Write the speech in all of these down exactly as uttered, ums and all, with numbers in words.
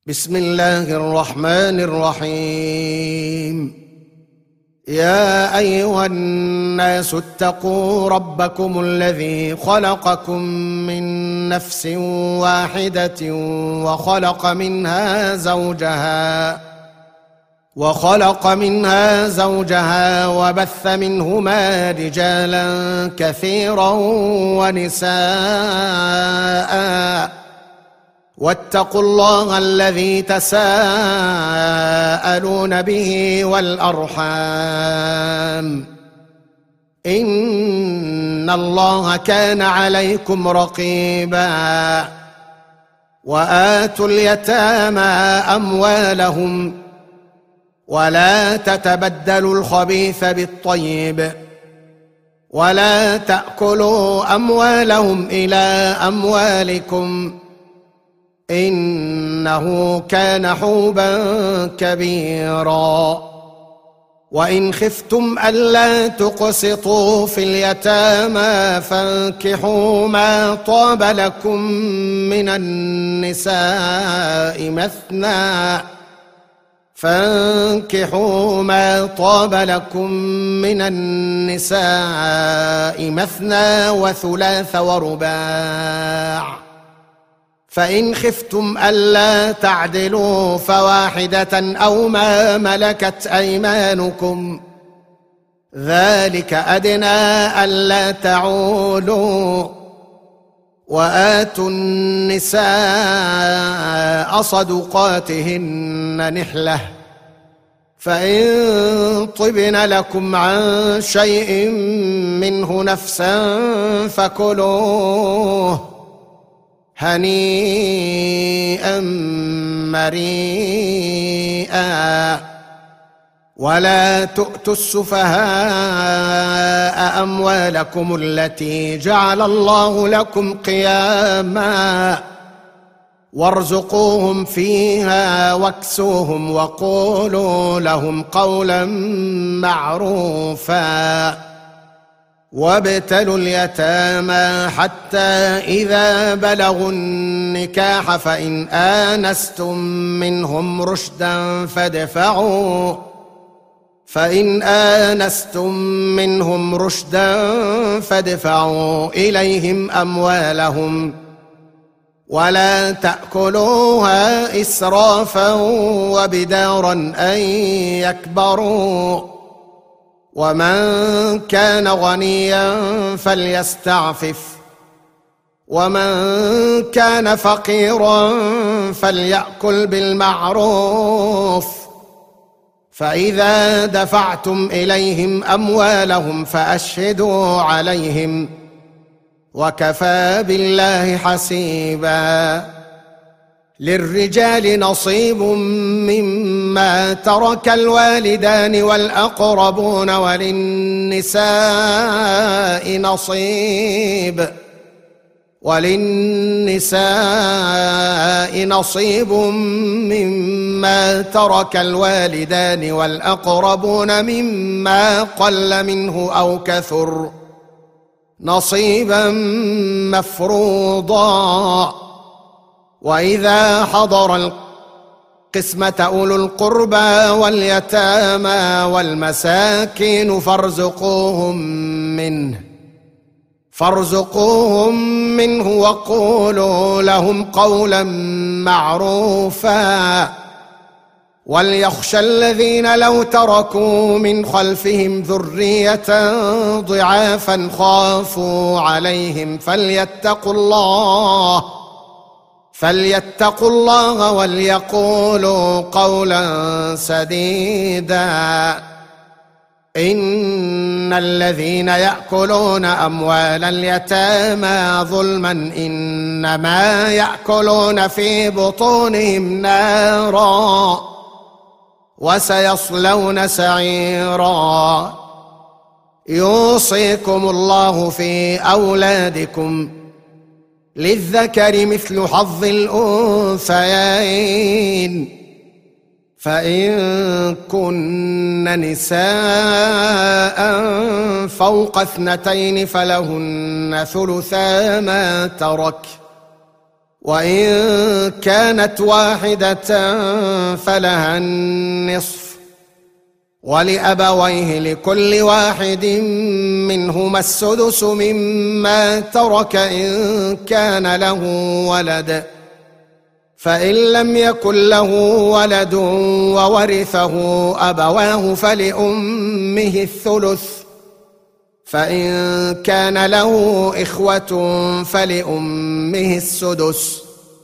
بسم الله الرحمن الرحيم. يا أيها الناس اتقوا ربكم الذي خلقكم من نفس واحدة وخلق منها زوجها وخلق منها زوجها وبث منهما رجالا كثيرا ونساء واتقوا الله الذي تساءلون به والأرحام إن الله كان عليكم رقيبا. وآتوا اليتامى أموالهم ولا تتبدلوا الخبيث بالطيب ولا تأكلوا أموالهم إلى أموالكم إنه كان حوبا كبيرا. وإن خفتم ألا تقسطوا في اليتامى فانكحوا ما طاب لكم من النساء مثنى فانكحوا ما طاب لكم من النساء مثنى وثلاث ورباع. فإن خفتم ألا تعدلوا فواحدة أو ما ملكت أيمانكم ذلك أدنى ألا تعولوا. وآتوا النساء صدقاتهن نحلة فإن طبن لكم عن شيء منه نفسا فكلوه هنيئا مريئا. ولا تؤتوا السفهاء أموالكم التي جعل الله لكم قياما وارزقوهم فيها واكسوهم وقولوا لهم قولا معروفا. وابتلوا اليتامى حتى إذا بلغوا النكاح فإن آنستم منهم رشدا فادفعوا فإن آنستم منهم رشدا فادفعوا إليهم أموالهم ولا تأكلوها إسرافا وبدارا أن يكبروا. ومن كان غنيا فليستعفف ومن كان فقيرا فليأكل بالمعروف. فإذا دفعتم إليهم أموالهم فأشهدوا عليهم وكفى بالله حسيبا. للرجال نصيب مما ترك الوالدان والأقربون وللنساء نصيب وللنساء نصيب مما ترك الوالدان والأقربون مما قل منه أو كثر نصيبا مفروضا. وإذا حضر القسمة أولو القربى واليتامى والمساكين فارزقوهم منه فارزقوهم منه وقولوا لهم قولا معروفا. وليخشى الذين لو تركوا من خلفهم ذرية ضعافا خافوا عليهم فليتقوا الله فليتقوا الله وليقولوا قولا سديدا. إن الذين يأكلون أموال اليتامى ظلما إنما يأكلون في بطونهم نارا وسيصلون سعيرا. يوصيكم الله في أولادكم للذكر مثل حظ الأنثيين فإن كن نساء فوق اثنتين فلهن ثلثا ما ترك وإن كانت واحدة فلها النصف ولأبويه لكل واحد منهما السدس مما ترك إن كان له ولد، فإن لم يكن له ولد وورثه أبواه فلأمه الثلث، فإن كان له إخوة فلأمه السدس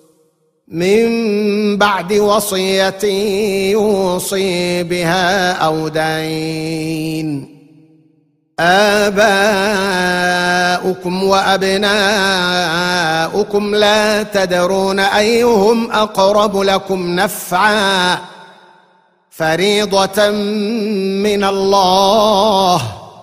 من بعد وصية يوصي بها أو دين. آباؤكم وأبناؤكم لا تدرون أيهم أقرب لكم نفعا فريضة من الله،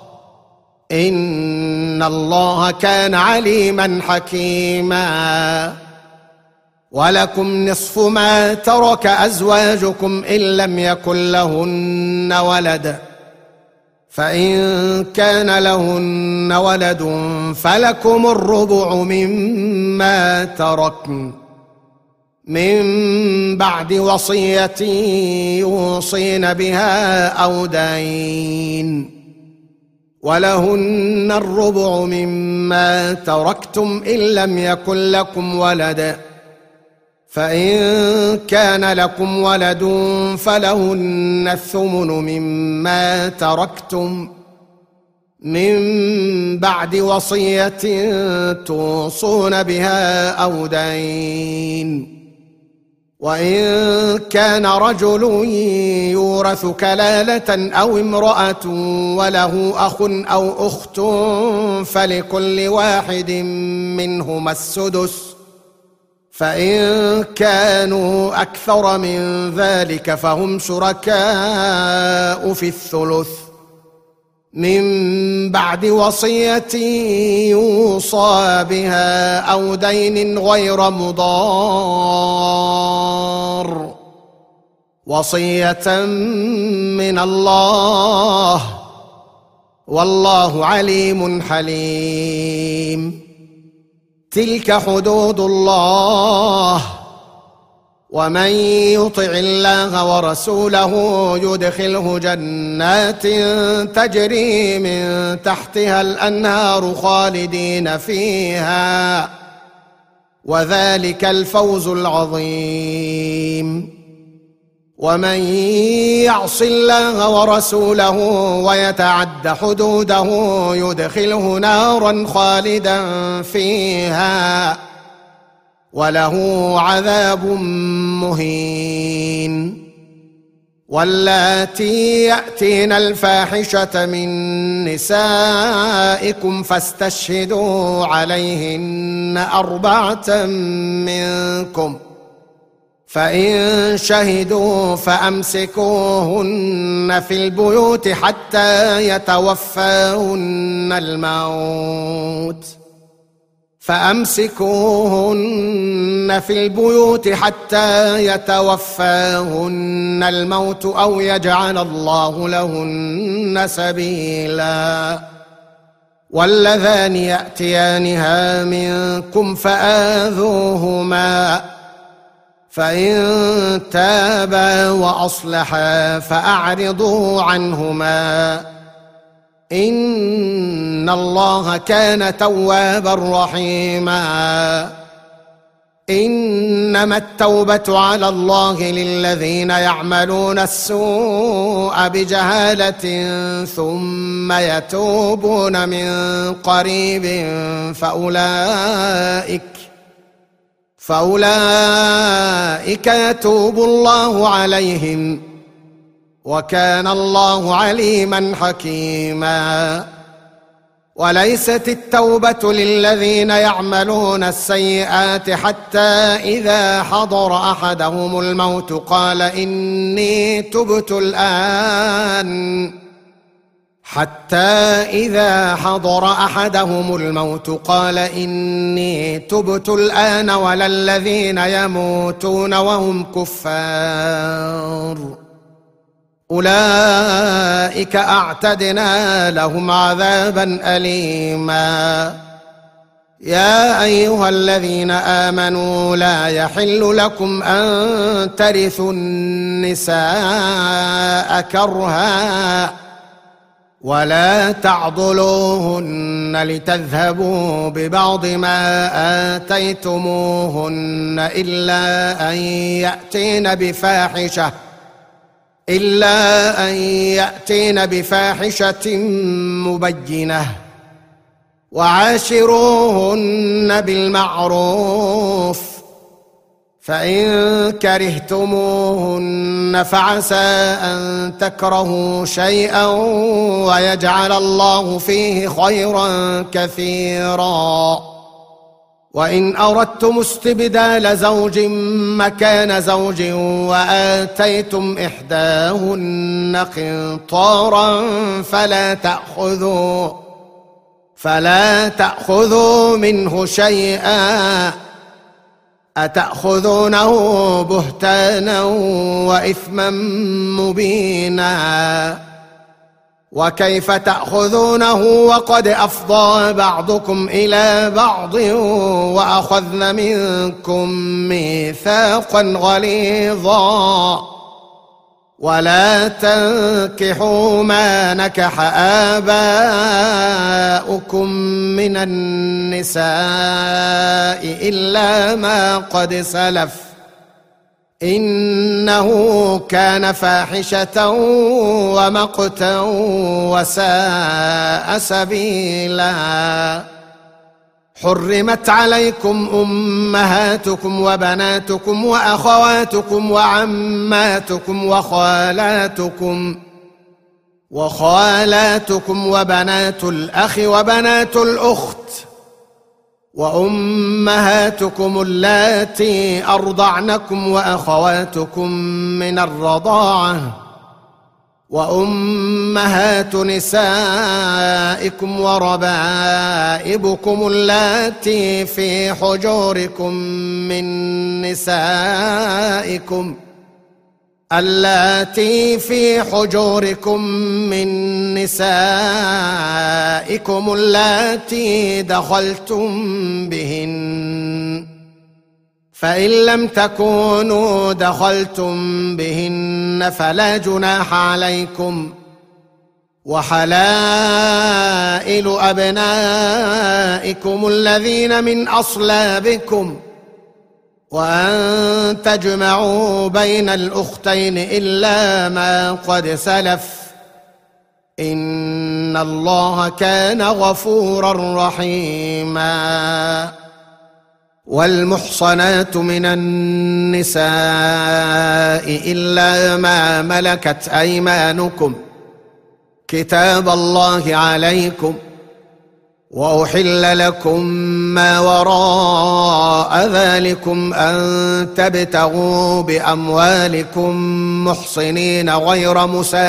إن الله كان عليما حكيما. ولكم نصف ما ترك أزواجكم إن لم يكن لهن ولد، فإن كان لهن ولد فلكم الربع مما تركن من بعد وصية يوصين بها أو دين، ولهن الربع مما تركتم إن لم يكن لكم ولد، فإن كان لكم ولد فلهن الثمن مما تركتم من بعد وصية توصون بها أو دين. وإن كان رجل يورث كلالة أو امرأة وله أخ أو أخت فلكل واحد منهما السدس، فإن كانوا أكثر من ذلك فهم شركاء في الثلث من بعد وصية يوصى بها أو دين غير مضار، وصية من الله، والله عليم حليم. تلك حدود الله، ومن يطع الله ورسوله يدخله جنات تجري من تحتها الأنهار خالدين فيها، وذلك الفوز العظيم. ومن يعص الله ورسوله ويتعد حدوده يدخله نارا خالدا فيها وله عذاب مهين. واللاتي يأتين الفاحشة من نسائكم فاستشهدوا عليهن أربعة منكم، فإن شهدوا فأمسكوهن في البيوت حتى يتوفاهن الموت فأمسكوهن في البيوت حتى يتوفاهن الموت أو يجعل الله لهن سبيلا. واللذان يأتيانها منكم فآذوهما، فإن تابا وأصلحا فأعرضوا عنهما، إن الله كان توابا رحيما. إنما التوبة على الله للذين يعملون السوء بجهالة ثم يتوبون من قريب فأولئك فأولئك يتوب الله عليهم، وكان الله عليما حكيما. وليست التوبة للذين يعملون السيئات حتى إذا حضر أحدهم الموت قال إني تبت الآن حتى إذا حضر أحدهم الموت قال إني تبت الآن ولا الذين يموتون وهم كفار، أولئك أعتدنا لهم عذابا أليما. يا أيها الذين آمنوا لا يحل لكم أن ترثوا النساء كرها ولا تعضلوهن لتذهبوا ببعض ما آتيتموهن إلا أن يأتين بفاحشة إلا أن يأتين بفاحشة مبينة وعاشروهن بالمعروف فإن كرهتموهن فعسى أن تكرهوا شيئا ويجعل الله فيه خيرا كثيرا وإن أردتم استبدال زوج مكان زوج وآتيتم إحداهن قنطارا فلا تأخذوا فلا تأخذوا منه شيئا أتأخذونه بهتانا وإثما مبينا وكيف تأخذونه وقد أفضى بعضكم إلى بعض وأخذن منكم ميثاقا غليظا ولا تنكحوا ما نكح آباؤكم من النساء إلا ما قد سلف إنه كان فاحشة ومقتا وساء سبيلا حرمت عليكم أمهاتكم وبناتكم وأخواتكم وعماتكم وخالاتكم وخالاتكم وبنات الأخ وبنات الأخت وأمهاتكم اللاتي أرضعنكم وأخواتكم من الرضاعة وأمهات نسائكم وربائبكم اللاتي في حجوركم من نسائكم اللاتي في حجوركم من نسائكم اللاتي دخلتم بهن فإن لم تكونوا دخلتم بهن فلا جناح عليكم وحلائل أبنائكم الذين من أصلابكم وأن تجمعوا بين الأختين إلا ما قد سلف إن الله كان غفورا رحيما والمحصنات من النساء إلا ما ملكت أيمانكم كتاب الله عليكم وأحل لكم ما وراء ذلكم أن تبتغوا بأموالكم محصنين غير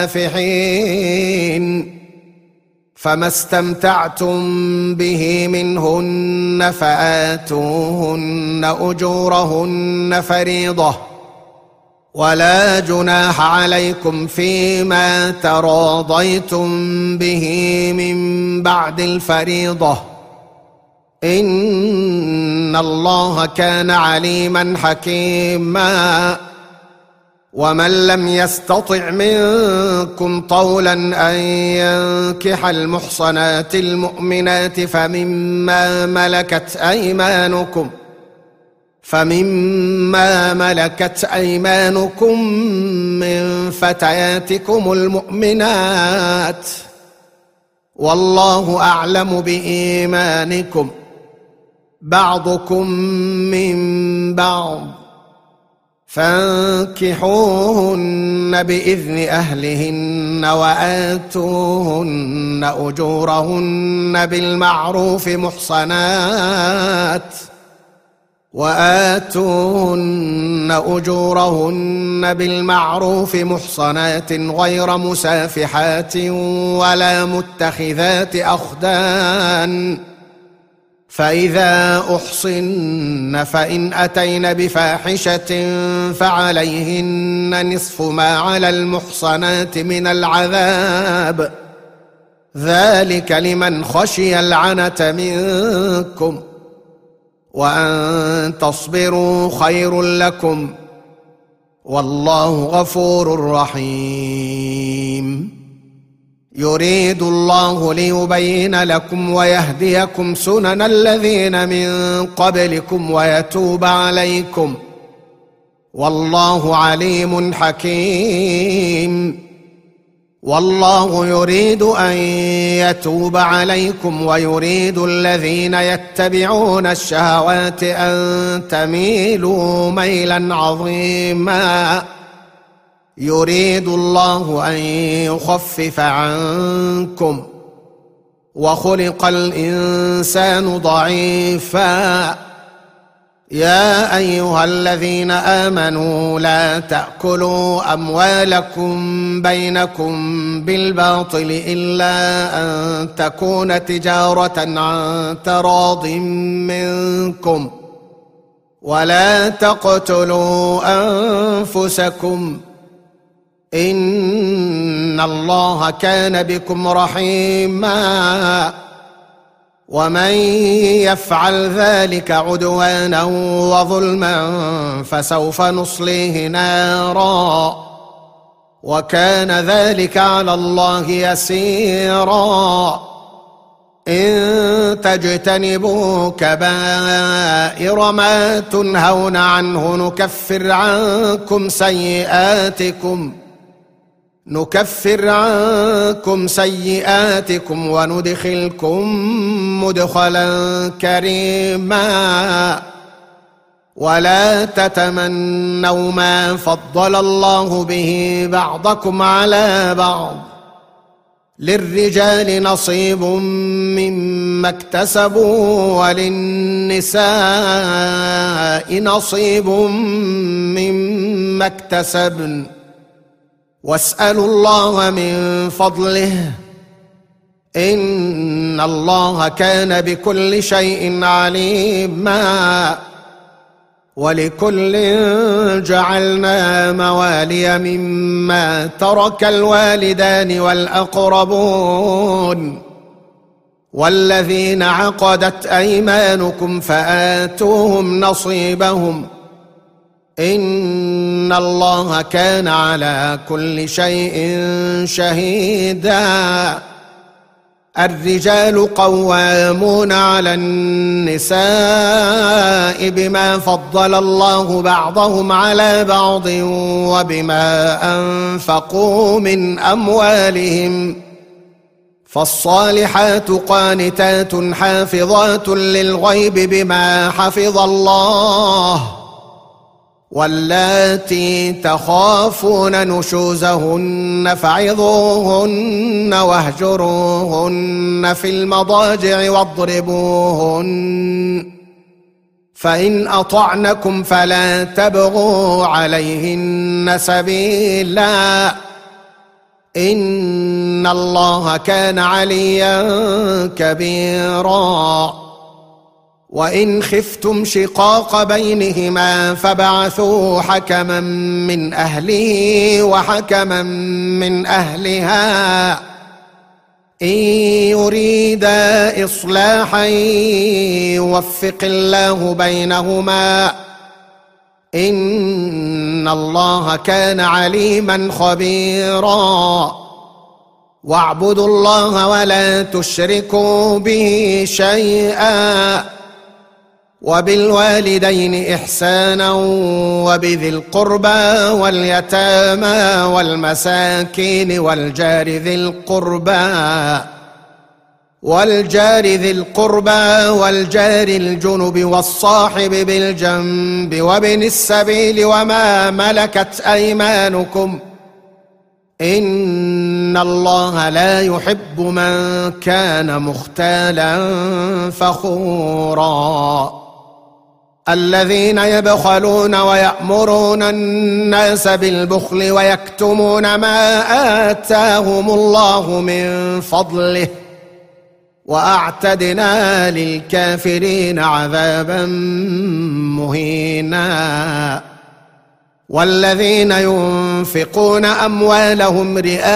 مسافحين فما استمتعتم به منهن فآتوهن أجورهن فريضة ولا جناح عليكم فيما تراضيتم به من بعد الفريضة إن الله كان عليما حكيما ومن لم يستطع منكم طولا أن ينكح المحصنات المؤمنات فمما ملكت أيمانكم فمما ملكت أيمانكم من فتياتكم المؤمنات والله أعلم بإيمانكم بعضكم من بعض فانكحوهن بإذن أهلهن وآتوهن أجورهن بالمعروف محصنات وآتوهن أجورهن بالمعروف محصنات غير مسافحات ولا متخذات أخدان فإذا أحصن فإن أتين بفاحشة فعليهن نصف ما على المحصنات من العذاب ذلك لمن خشي العنة منكم وأن تصبروا خير لكم والله غفور رحيم. يريد الله ليبين لكم ويهديكم سنن الذين من قبلكم ويتوب عليكم والله عليم حكيم. والله يريد أن يتوب عليكم ويريد الذين يتبعون الشهوات أن تميلوا ميلا عظيما. يريد الله أن يخفف عنكم وخلق الإنسان ضعيفا. يا أيها الذين آمنوا لا تأكلوا أموالكم بينكم بالباطل إلا أن تكون تجارة عن تراض منكم ولا تقتلوا أنفسكم إن الله كان بكم رحيما. ومن يفعل ذلك عدوانا وظلما فسوف نصليه نارا وكان ذلك على الله يسيرا. إن تجتنبوا كبائر ما تنهون عنه نكفر عنكم سيئاتكم نكفر عنكم سيئاتكم وندخلكم مدخلا كريما. ولا تتمنوا ما فضل الله به بعضكم على بعض للرجال نصيب مما اكتسبوا وللنساء نصيب مما اكتسبن واسألوا الله من فضله إن الله كان بكل شيء عليما. ولكل جعلنا موالي مما ترك الوالدان والأقربون والذين عقدت أيمانكم فآتوهم نصيبهم إن الله كان على كل شيء شهيدا. الرجال قوامون على النساء بما فضل الله بعضهم على بعض وبما أنفقوا من أموالهم فالصالحات قانتات حافظات للغيب بما حفظ الله واللاتي تخافون نشوزهن فعظوهن واهجروهن في المضاجع واضربوهن فإن أطعنكم فلا تبغوا عليهن سبيلا إن الله كان عليا كبيرا. وإن خفتم شقاق بينهما فبعثوا حكما من أهله وحكما من أهلها إن يريدا إصلاحا يوفق الله بينهما إن الله كان عليما خبيرا. واعبدوا الله ولا تشركوا به شيئا وبالوالدين إحسانا وبذي القربى واليتامى والمساكين والجار ذي القربى والجار ذي القربى والجار الجنب والصاحب بالجنب وابن السبيل وما ملكت أيمانكم إن الله لا يحب من كان مختالا فخورا. الذين يبخلون ويأمرون الناس بالبخل ويكتمون ما آتاهم الله من فضله وأعتدنا للكافرين عذابا مهينا. والذين ينفقون أموالهم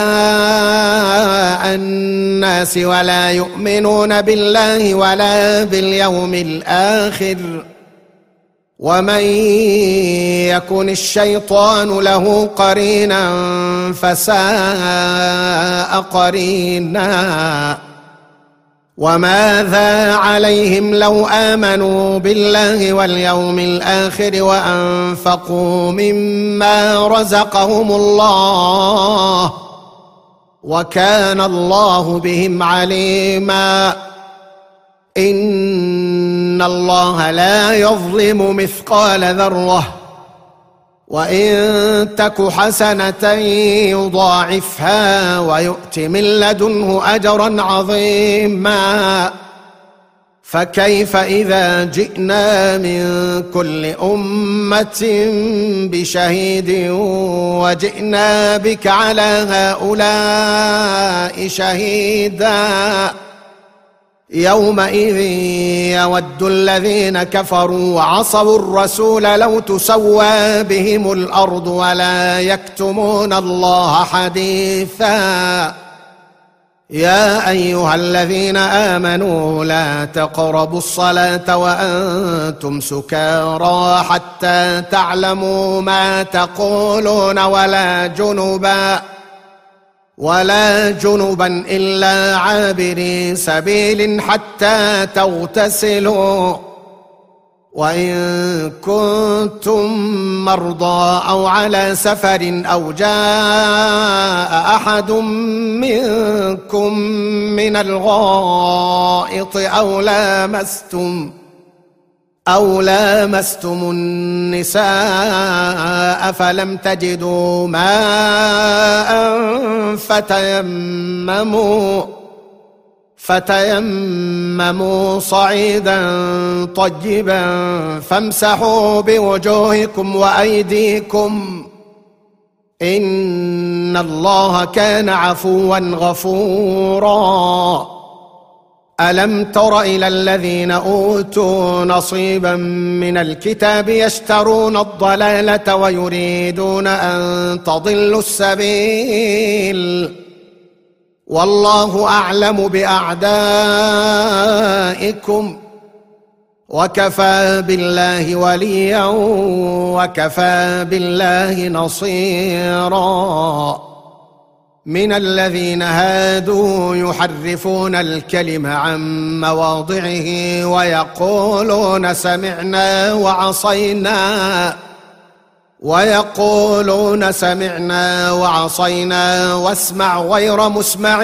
رئاء الناس ولا يؤمنون بالله ولا باليوم الآخر ومن يكن الشيطان له قرينا فساء قرينا وماذا عليهم لو آمنوا بالله واليوم الآخر وأنفقوا مما رزقهم الله وكان الله بهم عليما إن الله لا يظلم مثقال ذرة وإن تك حسنة يضاعفها ويؤت من لدنه أجرا عظيما فكيف إذا جئنا من كل أمة بشهيد وجئنا بك على هؤلاء شهيدا يومئذ يود الذين كفروا وعصوا الرسول لو تسوى بهم الأرض ولا يكتمون الله حديثا يا أيها الذين آمنوا لا تقربوا الصلاة وأنتم سكارى حتى تعلموا ما تقولون ولا جنبا ولا جنبا إلا عابري سبيل حتى تغتسلوا وإن كنتم مرضى أو على سفر أو جاء أحد منكم من الغائط أو لامستم أو لامستم النساء فلم تجدوا ماء فتيمموا فتيمموا صعيدا طيبا فامسحوا بوجوهكم وأيديكم إن الله كان عفوا غفورا ألم تر إلى الذين أوتوا نصيبا من الكتاب يشترون الضلالة ويريدون أن تضلوا السبيل والله أعلم بأعدائكم وكفى بالله وليا وكفى بالله نصيرا من الذين هادوا يحرفون الكلم عن مواضعه ويقولون سمعنا وعصينا ويقولون سمعنا وعصينا واسمع غير مسمع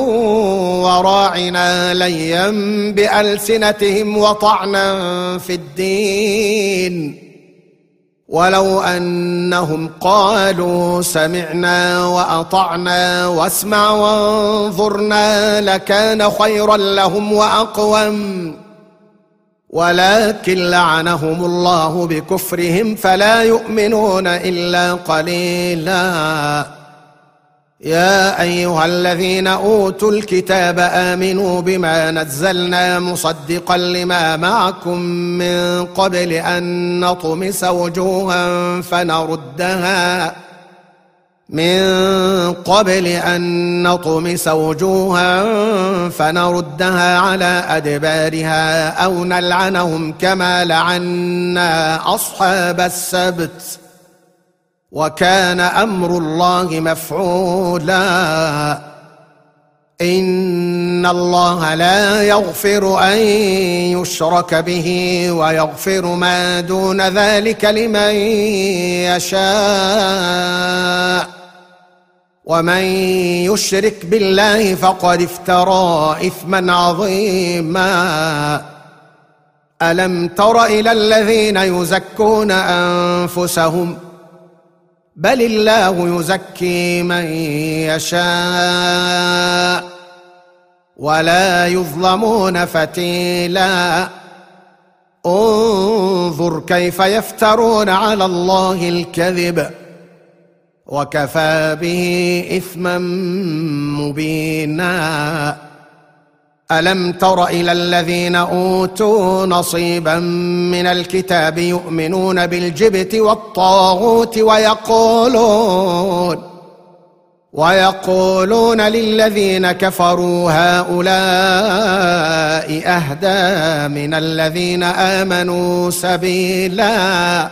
وراعنا ليا بألسنتهم وطعنا في الدين ولو أنهم قالوا سمعنا وأطعنا واسمع وانظرنا لكان خيرا لهم وأقوم ولكن لعنهم الله بكفرهم فلا يؤمنون إلا قليلا يا أيها الذين أوتوا الكتاب آمنوا بما نزلنا مصدقا لما معكم من قبل أن نطمس وجوها فنردها من قبل أن نطمس وجوها فنردها على أدبارها أو نلعنهم كما لعنا أصحاب السبت وكان أمر الله مفعولا إن الله لا يغفر أن يشرك به ويغفر ما دون ذلك لمن يشاء ومن يشرك بالله فقد افترى إثما عظيما ألم تر إلى الذين يزكون أنفسهم بل الله يزكي من يشاء ولا يظلمون فتيلا انظر كيف يفترون على الله الكذب وكفى به إثما مبينا ألم تر إلى الذين أوتوا نصيبا من الكتاب يؤمنون بالجبت والطاغوت ويقولون ويقولون للذين كفروا هؤلاء أهدى من الذين آمنوا سبيلا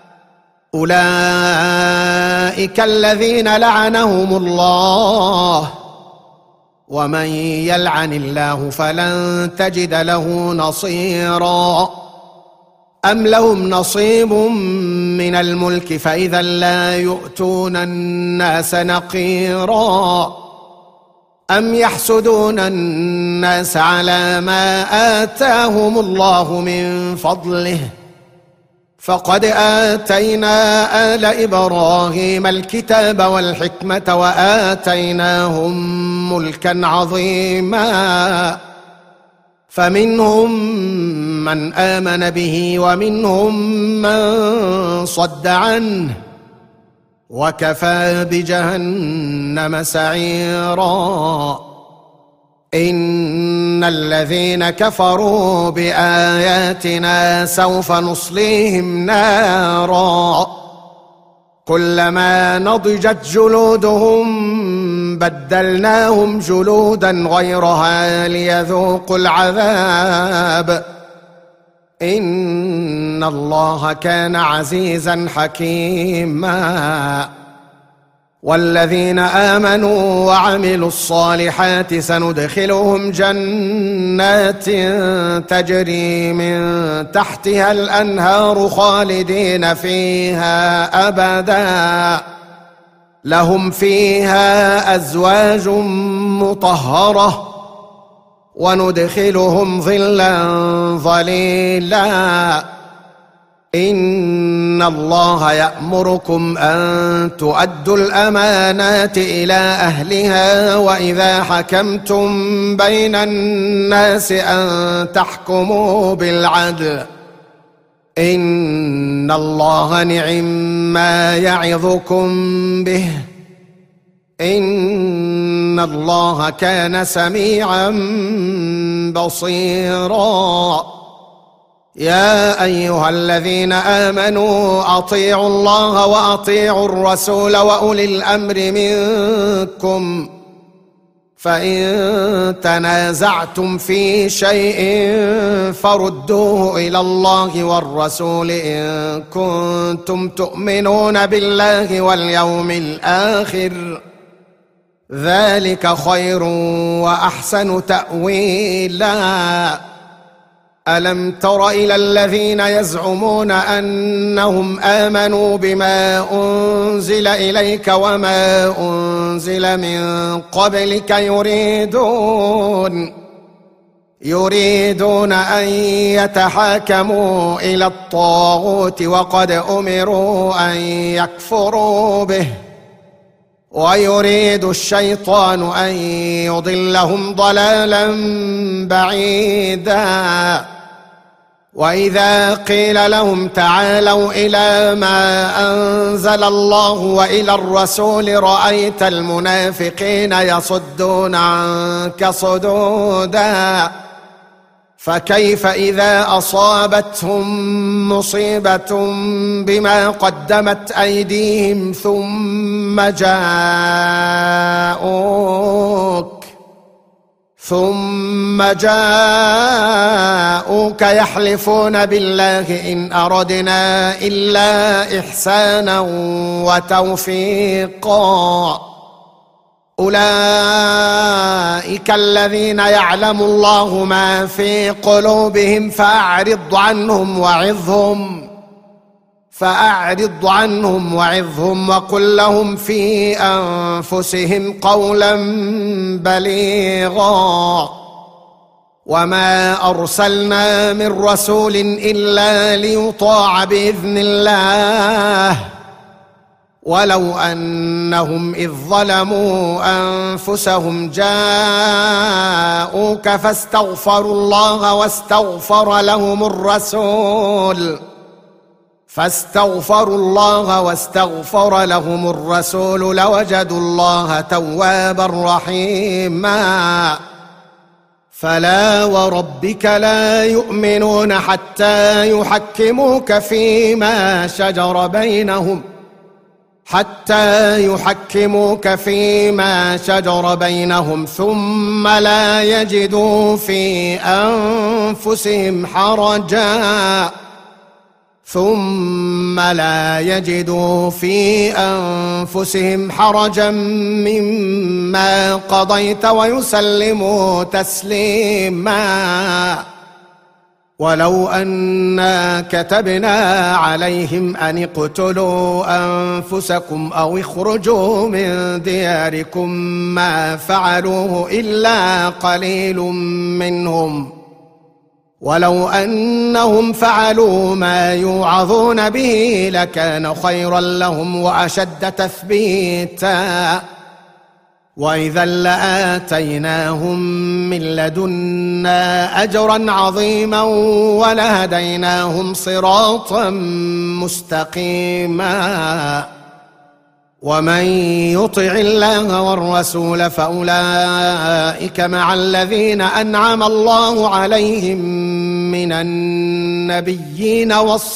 أولئك الذين لعنهم الله ومن يلعن الله فلن تجد له نصيرا أم لهم نصيب من الملك فإذا لا يؤتون الناس نقيرا أم يحسدون الناس على ما آتاهم الله من فضله فقد آتينا آل إبراهيم الكتاب والحكمة وآتيناهم ملكا عظيما فمنهم من آمن به ومنهم من صد عنه وكفى بجهنم سعيرا إن الذين كفروا بآياتنا سوف نصليهم نارا كلما نضجت جلودهم بدلناهم جلودا غيرها ليذوقوا العذاب إن الله كان عزيزا حكيما والذين آمنوا وعملوا الصالحات سندخلهم جنات تجري من تحتها الأنهار خالدين فيها أبدا لهم فيها أزواج مطهرة وندخلهم ظلا ظليلا إن الله يأمركم أن تؤدوا الأمانات إلى أهلها وإذا حكمتم بين الناس أن تحكموا بالعدل إن الله نعم ما يعظكم به إن الله كان سميعا بصيرا يا أيها الذين آمنوا أطيعوا الله وأطيعوا الرسول وأولي الأمر منكم فإن تنازعتم في شيء فردوه إلى الله والرسول إن كنتم تؤمنون بالله واليوم الآخر ذلك خير وأحسن تأويلا ألم تر إلى الذين يزعمون أنهم آمنوا بما أنزل إليك وما أنزل من قبلك يريدون يريدون أن يتحاكموا إلى الطاغوت وقد أمروا أن يكفروا به ويريد الشيطان أن يضلهم ضلالا بعيدا وإذا قيل لهم تعالوا إلى ما أنزل الله وإلى الرسول رأيت المنافقين يصدون عنك صدودا فكيف إذا أصابتهم مصيبة بما قدمت أيديهم ثم جاءوك ثم جاءوك يحلفون بالله إن أردنا إلا إحسانا وتوفيقا أولئك الذين يعلم الله ما في قلوبهم فأعرض عنهم وعظهم فأعرض عنهم وعظهم وقل لهم في أنفسهم قولا بليغا وما أرسلنا من رسول إلا ليطاع بإذن الله ولو أنهم إذ ظلموا أنفسهم جاءوك فاستغفروا الله واستغفر لهم الرسول فاستغفروا الله واستغفر لهم الرسول لوجدوا الله توابا رحيما فلا وربك لا يؤمنون حتى يحكموك فيما شجر بينهم حتى يحكموك فيما شجر بينهم ثم لا يجدوا في أنفسهم حرجا ثم لا يجدوا في أنفسهم حرجا مما قضيت ويسلموا تسليما. ولو أنا كتبنا عليهم أن اقتلوا أنفسكم أو اخرجوا من دياركم ما فعلوه إلا قليل منهم ولو أنهم فعلوا ما يوعظون به لكان خيرا لهم وأشد تثبيتا وإذا لآتيناهم من لدنا أجرا عظيما ولهديناهم صراطا مستقيما. ومن يطع الله والرسول فأولئك مع الذين أنعم الله عليهم من النبيين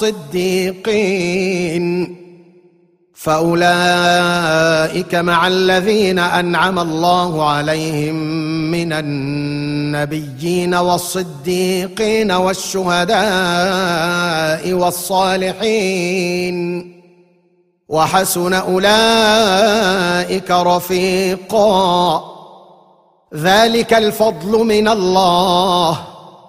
والصديقين فأولئك مع الذين أنعم الله عليهم من النبيين والصديقين والشهداء والصالحين وحسن أولئك رفيقا ذلك الفضل من الله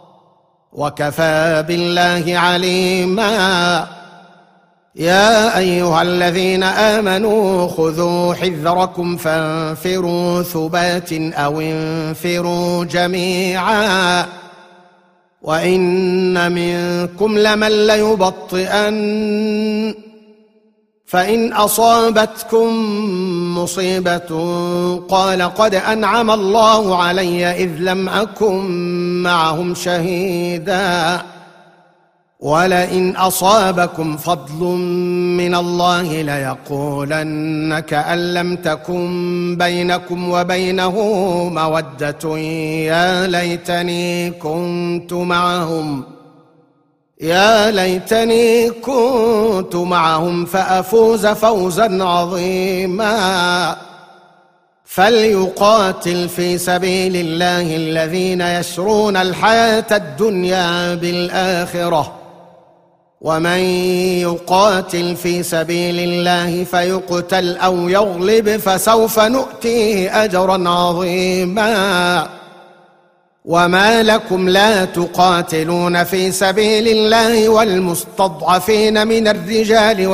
وكفى بالله عليما. يا أيها الذين آمنوا خذوا حذركم فانفروا ثبات أو انفروا جميعا وإن منكم لمن ليبطئن فإن أصابتكم مصيبة قال قد أنعم الله علي إذ لم أكن معهم شهيدا ولئن أصابكم فضل من الله ليقولن كأن لم تكن بينكم وبينه مودة يا ليتني كنت معهم يا ليتني كنت معهم فأفوز فوزا عظيما. فليقاتل في سبيل الله الذين يشرون الحياة الدنيا بالآخرة ومن يقاتل في سبيل الله فيقتل أو يغلب فسوف نؤتيه أجرا عظيما. وما لكم لا تقاتلون في سبيل الله والمستضعفين من الرجال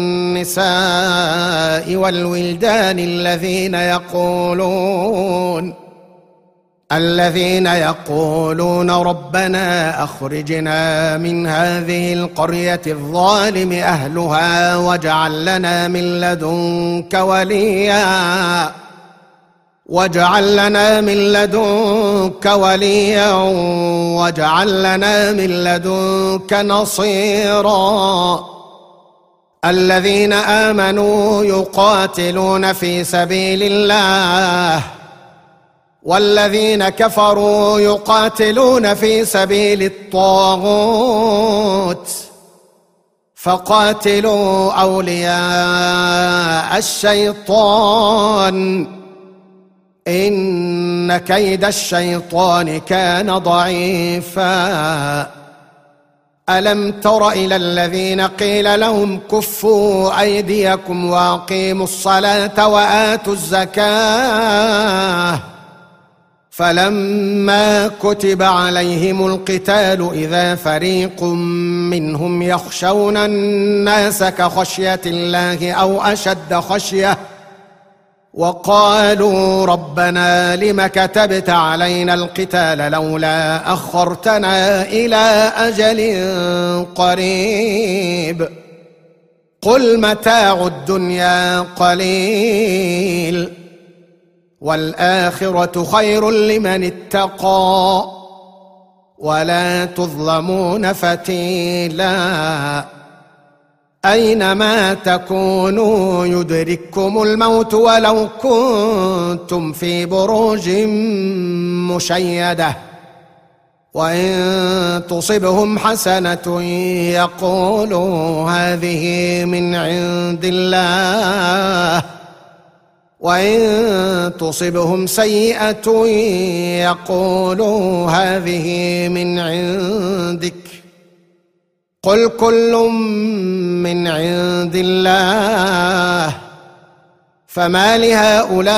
والنساء والولدان الذين يقولون الذين يقولون ربنا أخرجنا من هذه القرية الظالم أهلها واجعل لنا من لدنك وليا واجعل لنا من لدنك وليا واجعل لنا من لدنك نصيرا. الذين آمنوا يقاتلون في سبيل الله والذين كفروا يقاتلون في سبيل الطاغوت فقاتلوا أولياء الشيطان إن كيد الشيطان كان ضعيفا. ألم تر إلى الذين قيل لهم كفوا أيديكم وأقيموا الصلاة وآتوا الزكاة فلما كتب عليهم القتال إذا فريق منهم يخشون الناس كخشية الله أو أشد خشية وقالوا ربنا لم كتبت علينا القتال لولا أخرتنا إلى أجل قريب قل متاع الدنيا قليل والآخرة خير لمن اتقى ولا تظلمون فتيلا. أينما تكونوا يدرككم الموت ولو كنتم في بروج مشيدة وإن تصبهم حسنة يقولوا هذه من عند الله، وإن تصبهم سيئة يقولوا هذه من عندك. قل كل من عند الله، فما لهؤلاء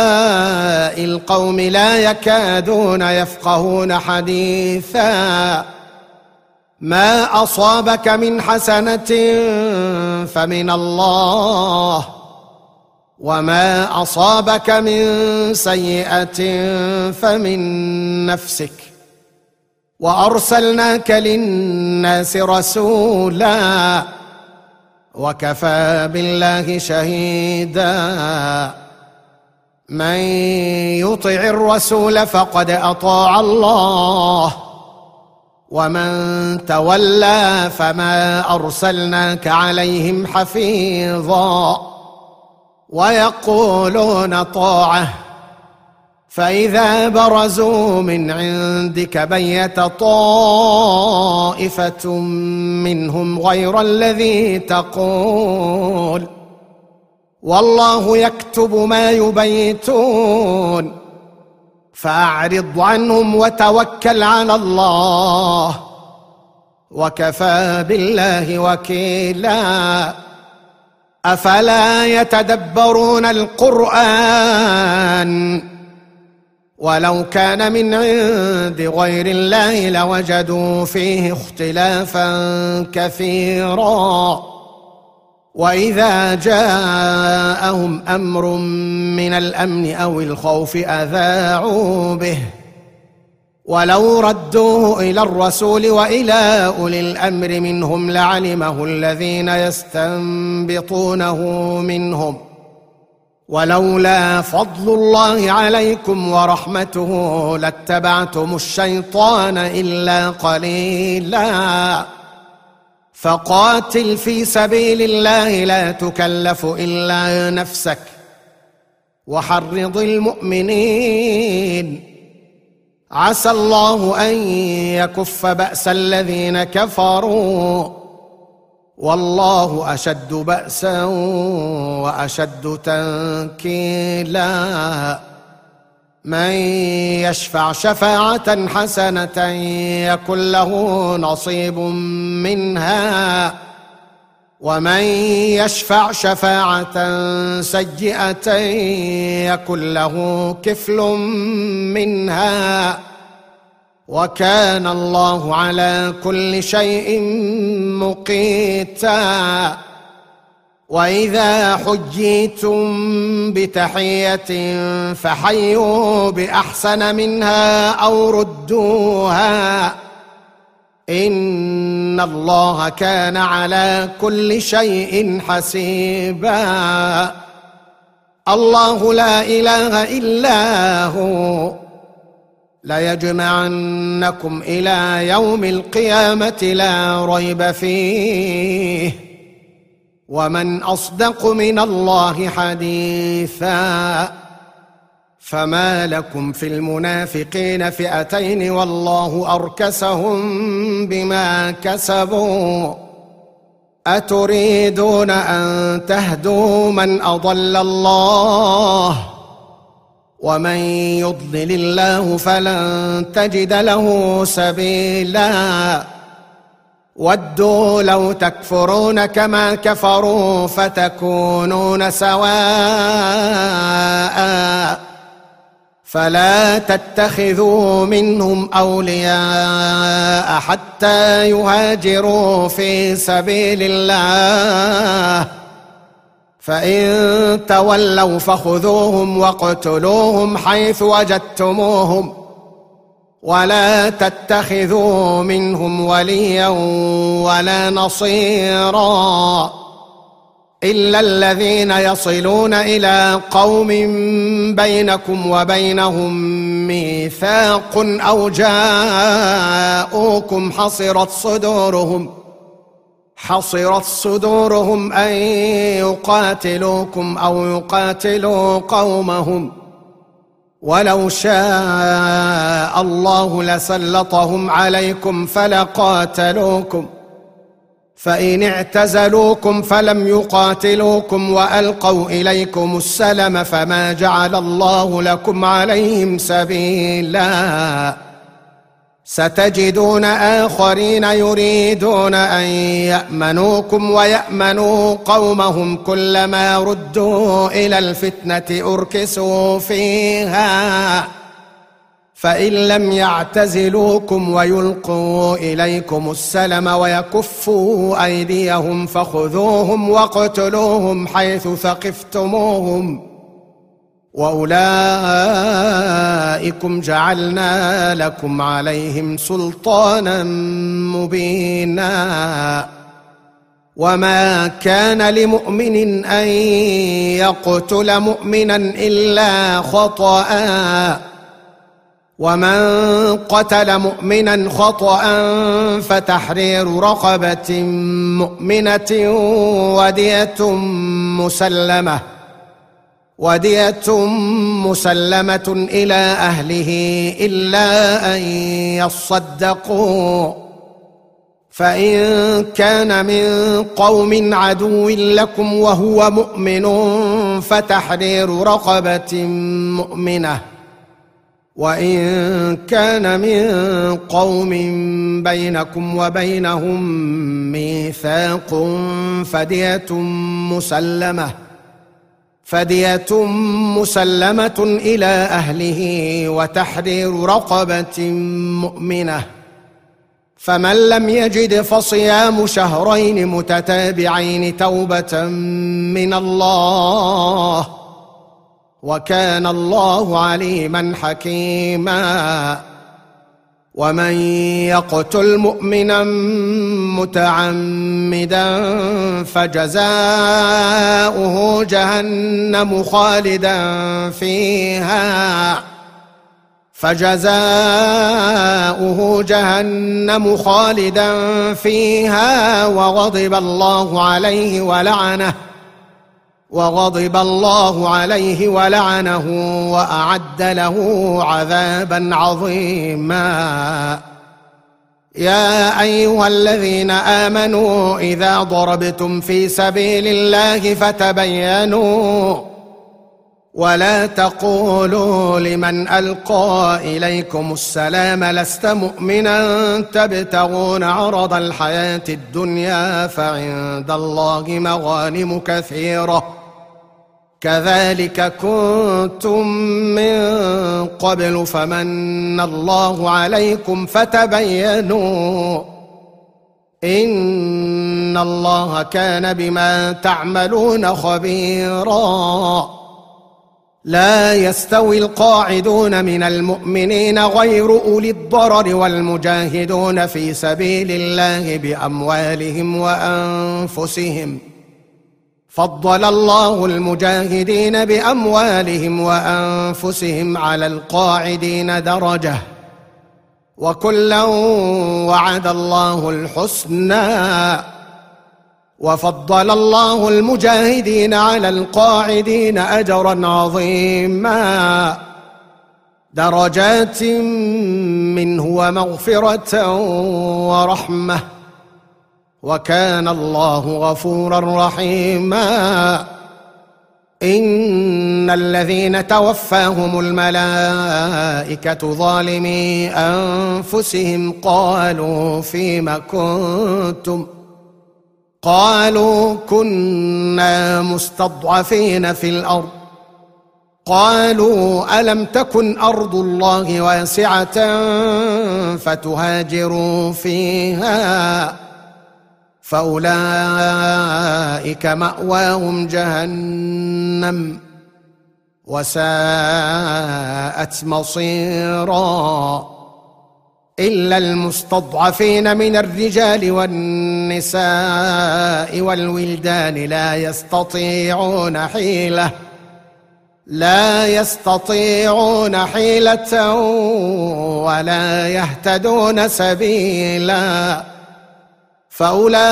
القوم لا يكادون يفقهون حديثا. ما أصابك من حسنة فمن الله، وما أصابك من سيئة فمن نفسك، وأرسلناك للناس رسولا، وكفى بالله شهيدا. من يطع الرسول فقد أطاع الله، ومن تولى فما أرسلناك عليهم حفيظا. ويقولون طاعة، فإذا برزوا من عندك بيت طائفة منهم غير الذي تقول، والله يكتب ما يبيتون. فأعرض عنهم وتوكل على الله، وكفى بالله وكيلا. أفلا يتدبرون القرآن؟ ولو كان من عند غير الله لوجدوا فيه اختلافا كثيرا. وإذا جاءهم أمر من الأمن أو الخوف أذاعوا به، ولو ردوه إلى الرسول وإلى أولي الأمر منهم لعلمه الذين يستنبطونه منهم. ولولا فضل الله عليكم ورحمته لاتبعتم الشيطان إلا قليلا. فقاتل في سبيل الله لا تكلف إلا نفسك، وحرض المؤمنين. عسى الله أن يكف بأس الذين كفروا، والله أشد بأسا وأشد تنكيلا. من يشفع شفاعة حسنة يكن له نصيب منها، ومن يشفع شفاعة سيئة يكن له كفل منها، وكان الله على كل شيء مقيتا. وإذا حييتم بتحية فحيوا بأحسن منها أو ردوها، إن الله كان على كل شيء حسيبا. الله لا إله إلا هو، ليجمعنكم إلى يوم القيامة لا ريب فيه، ومن أصدق من الله حديثا. فما لكم في المنافقين فئتين والله أركسهم بما كسبوا، أتريدون أن تهدوا من أضل الله، ومن يضلل الله فلن تجد له سبيلا. ودوا لو تكفرون كما كفروا فتكونون سواء، فلا تتخذوا منهم أولياء حتى يهاجروا في سبيل الله، فإن تولوا فخذوهم واقتلوهم حيث وجدتموهم، ولا تتخذوا منهم وليا ولا نصيرا إلا الذين يصلون إلى قوم بينكم وبينهم ميثاق أو جاءوكم حصرت صدورهم حصرت صدورهم أن يقاتلوكم أو يقاتلوا قومهم، ولو شاء الله لسلطهم عليكم فلقاتلوكم، فإن اعتزلوكم فلم يقاتلوكم وألقوا إليكم السلم فما جعل الله لكم عليهم سبيلا. ستجدون آخرين يريدون أن يأمنوكم ويأمنوا قومهم، كلما ردوا إلى الفتنة أركسوا فيها، فإن لم يعتزلوكم ويلقوا إليكم السلم ويكفوا أيديهم فخذوهم واقتلوهم حيث ثقفتموهم، وأولئكم جعلنا لكم عليهم سلطانا مبينا. وما كان لمؤمن أن يقتل مؤمنا إلا خطأ، ومن قتل مؤمنا خطأ فتحرير رقبة مؤمنة ودية مسلمة ودية مسلمة إلى أهله إلا أن يصدقوا، فإن كان من قوم عدو لكم وهو مؤمن فتحرير رقبة مؤمنة، وإن كان من قوم بينكم وبينهم ميثاق فدية مسلمة فدية مسلمة إلى أهله وتحرير رقبة مؤمنة، فمن لم يجد فصيام شهرين متتابعين توبة من الله، وكان الله عليما حكيما. ومن يقتل مؤمنا متعمدا فجزاؤه جهنم خالدا فيها فجزاؤه جهنم خالدا فيها وغضب الله عليه ولعنه وغضب الله عليه ولعنه وأعد له عذابا عظيما. يا أيها الذين آمنوا إذا ضربتم في سبيل الله فتبينوا ولا تقولوا لمن ألقى إليكم السلام لست مؤمنا تبتغون عرض الحياة الدنيا فعند الله مغانم كثيرة كذلك كنتم من قبل فمن الله عليكم فتبينوا إن الله كان بما تعملون خبيرا. لا يستوي القاعدون من المؤمنين غير أولي الضرر والمجاهدون في سبيل الله بأموالهم وأنفسهم، فضل الله المجاهدين بأموالهم وأنفسهم على القاعدين درجة، وكلا وعد الله الحسنى، وفضل الله المجاهدين على القاعدين أجرا عظيما درجات منه ومغفرة ورحمة، وكان الله غفورا رحيما. إن الذين توفاهم الملائكة ظالمي أنفسهم قالوا فيم كنتم قالوا كنا مستضعفين في الأرض قالوا ألم تكن أرض الله واسعة فتهاجروا فيها فأولئك مأواهم جهنم وساءت مصيرا. إلا المستضعفين من الرجال والنساء والولدان لا يستطيعون حيلة لا يستطيعون حيلة ولا يهتدون سبيلا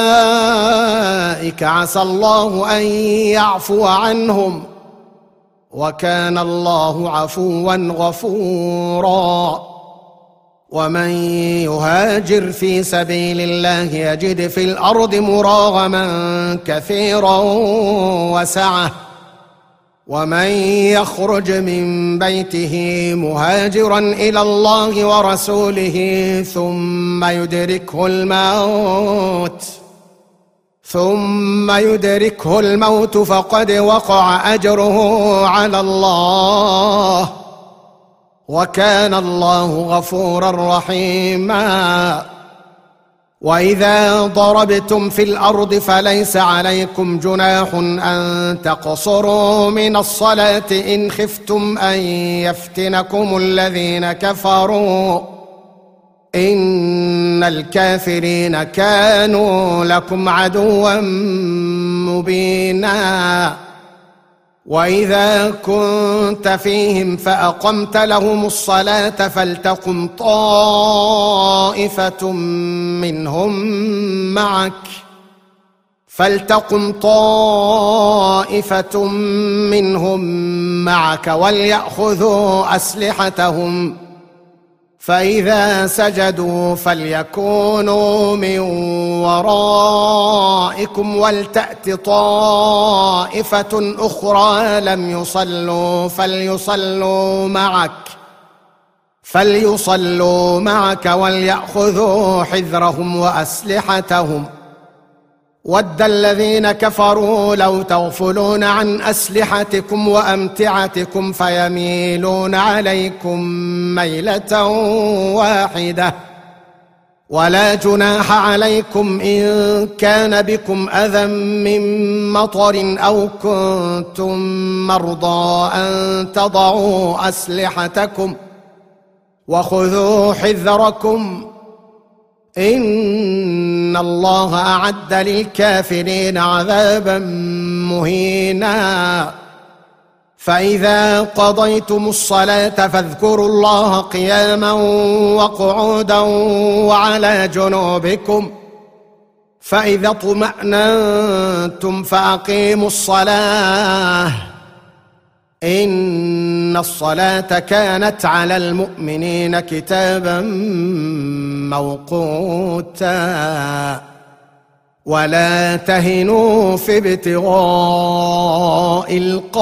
فأولئك عسى الله أن يعفو عنهم وكان الله عفوا غفورا. ومن يهاجر في سبيل الله يجد في الأرض مراغما كثيرا وسعة، ومن يخرج من بيته مهاجرا إلى الله ورسوله ثم يدركه الموت ثم يدركه الموت فقد وقع أجره على الله، وكان الله غفورا رحيما. وإذا ضربتم في الأرض فليس عليكم جناح أن تقصروا من الصلاة إن خفتم أن يفتنكم الذين كفروا، إن الكافرين كانوا لكم عدوا مبينا. وإذا كنت فيهم فأقمت لهم الصلاة فلتقم طائفة منهم معك فلتقم طائفة منهم معك وليأخذوا أسلحتهم، فإذا سجدوا فليكونوا من ورائكم ولتأت طائفة أخرى لم يصلوا فليصلوا معك فليصلوا معك وليأخذوا حذرهم وأسلحتهم. ود الذين كفروا لو تغفلون عن أسلحتكم وأمتعتكم فيميلون عليكم ميلة واحدة. ولا جناح عليكم إن كان بكم أذى من مطر أو كنتم مرضى أن تضعوا أسلحتكم وخذوا حذركم، إن الله أعد للكافرين عذابا مهينا. فإذا قضيتم الصلاة فاذكروا الله قياما وقعودا وعلى جنوبكم، فإذا اطمأننتم فأقيموا الصلاة، إن الصلاة كانت على المؤمنين كتابا موقوتا. ولا تهنوا في ابتغاء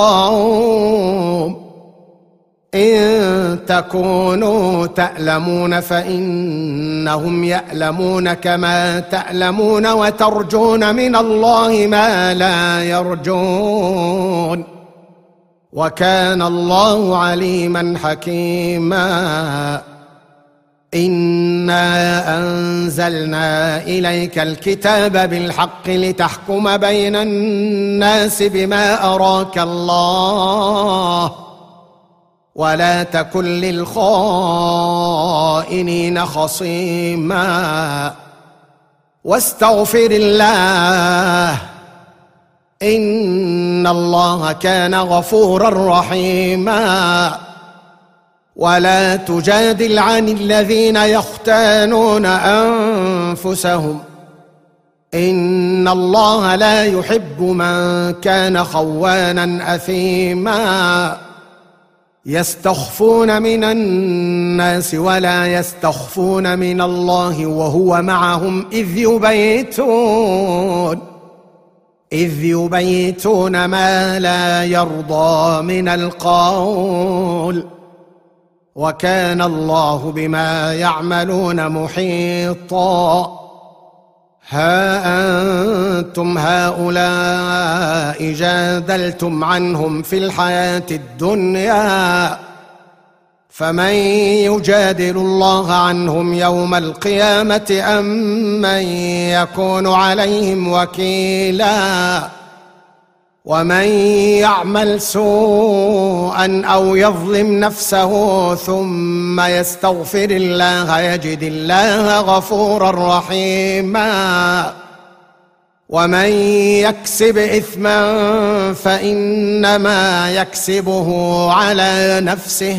القوم إن تكونوا تألمون فإنهم يألمون كما تألمون وترجون من الله ما لا يرجون، وكان الله عليما حكيما. إنا أنزلنا إليك الكتاب بالحق لتحكم بين الناس بما أراك الله، ولا تكن للخائنين خصيما، واستغفر الله إن الله كان غفورا رحيما. ولا تجادل عن الذين يختانون أنفسهم، إن الله لا يحب من كان خوانا أثيما. يستخفون من الناس ولا يستخفون من الله وهو معهم إذ يبيتون إذ يبيتون ما لا يرضى من القول، وكان الله بما يعملون محيطا. ها أنتم هؤلاء جادلتم عنهم في الحياة الدنيا، فمن يجادل الله عنهم يوم القيامة أم من يكون عليهم وكيلا؟ ومن يعمل سوءا أو يظلم نفسه ثم يستغفر الله يجد الله غفورا رحيما. ومن يكسب إثما فإنما يكسبه على نفسه،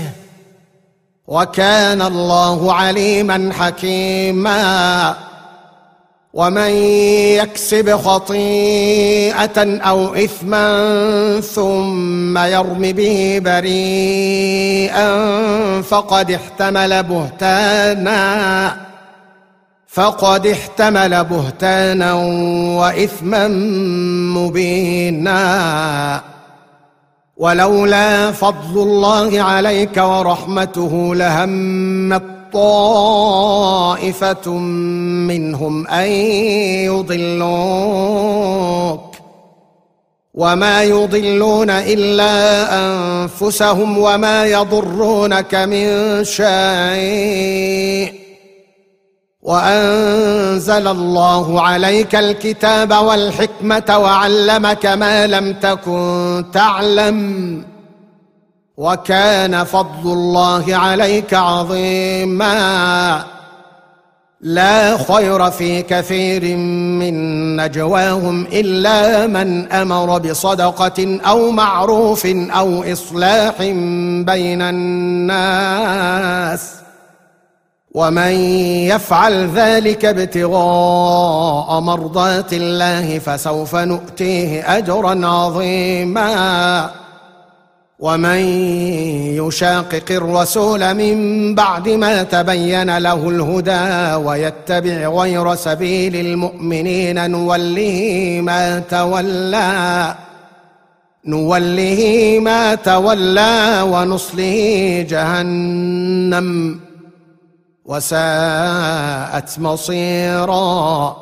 وكان الله عليما حكيما. ومن يكسب خطيئة أو إثما ثم يرم به بريئا فقد احتمل بهتانا فقد احتمل بهتانا وإثما مبينا. ولولا فضل الله عليك ورحمته لهمت طائفة منهم أن يضلوك وما يضلون إلا أنفسهم وما يضرونك من شيء. وأنزل الله عليك الكتاب والحكمة وعلمك ما لم تكن تعلم وكان فضل الله عليك عظيما. لا خير في كثير من نجواهم إلا من أمر بصدقة أو معروف أو إصلاح بين الناس ومن يفعل ذلك ابتغاء مرضات الله فسوف نؤتيه أجرا عظيما. ومن يشاقق الرسول من بعد ما تبين له الهدى ويتبع غير سبيل المؤمنين نوله ما تولى نوله ما تولى ونصله جهنم وساءت مصيرا.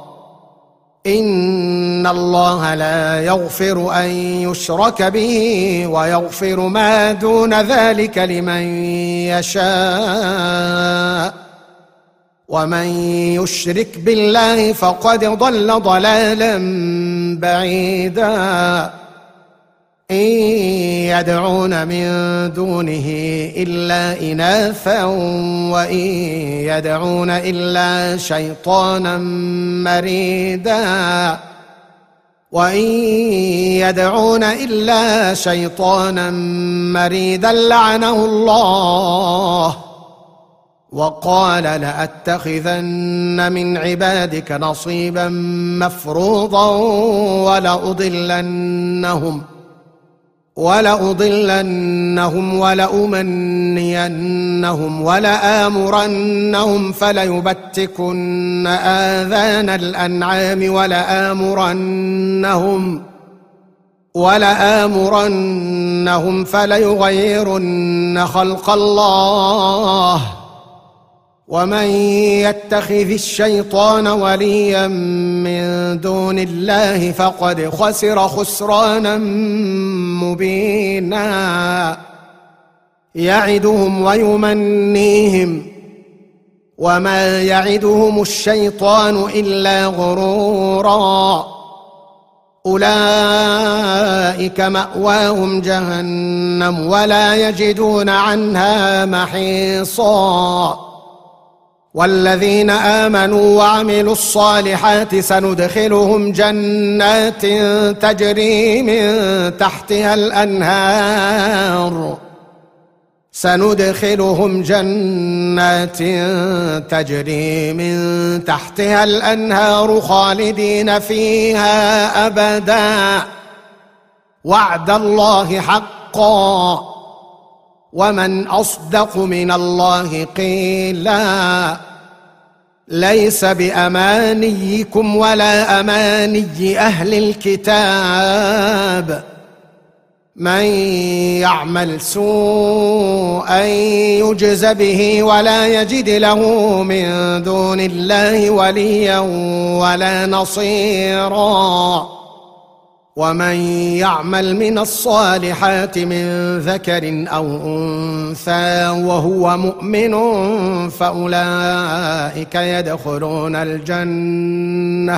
إن الله لا يغفر أن يشرك به ويغفر ما دون ذلك لمن يشاء ومن يشرك بالله فقد ضل ضلالا بعيدا. إن يدعون من دونه إلا إناثا وإن يدعون إلا شيطانا مريدا وإن يدعون إلا شيطانا مريدا لعنه الله وقال لأتخذن من عبادك نصيبا مفروضا ولأضلنهم ولأضلنهم ولأمنينهم ولآمرنهم فليبتكن آذان الأنعام ولآمرنهم ولآمرنهم فليغيرن خلق الله. ومن يتخذ الشيطان وليا من دون الله فقد خسر خسرانا مبينا. يعدهم ويمنيهم وما يعدهم الشيطان إلا غرورا. أولئك مأواهم جهنم ولا يجدون عنها محيصا. والذين آمنوا وعملوا الصالحات سندخلهم جنات تجري من تحتها الأنهار سندخلهم جنات تجري من تحتها الأنهار خالدين فيها أبدا وعد الله حقا ومن أصدق من الله قيلا. ليس بأمانيكم ولا أماني أهل الكتاب من يعمل سوءا يجز به ولا يجد له من دون الله وليا ولا نصيرا. ومن يعمل من الصالحات من ذكر أو أنثى وهو مؤمن فأولئك يدخلون الجنة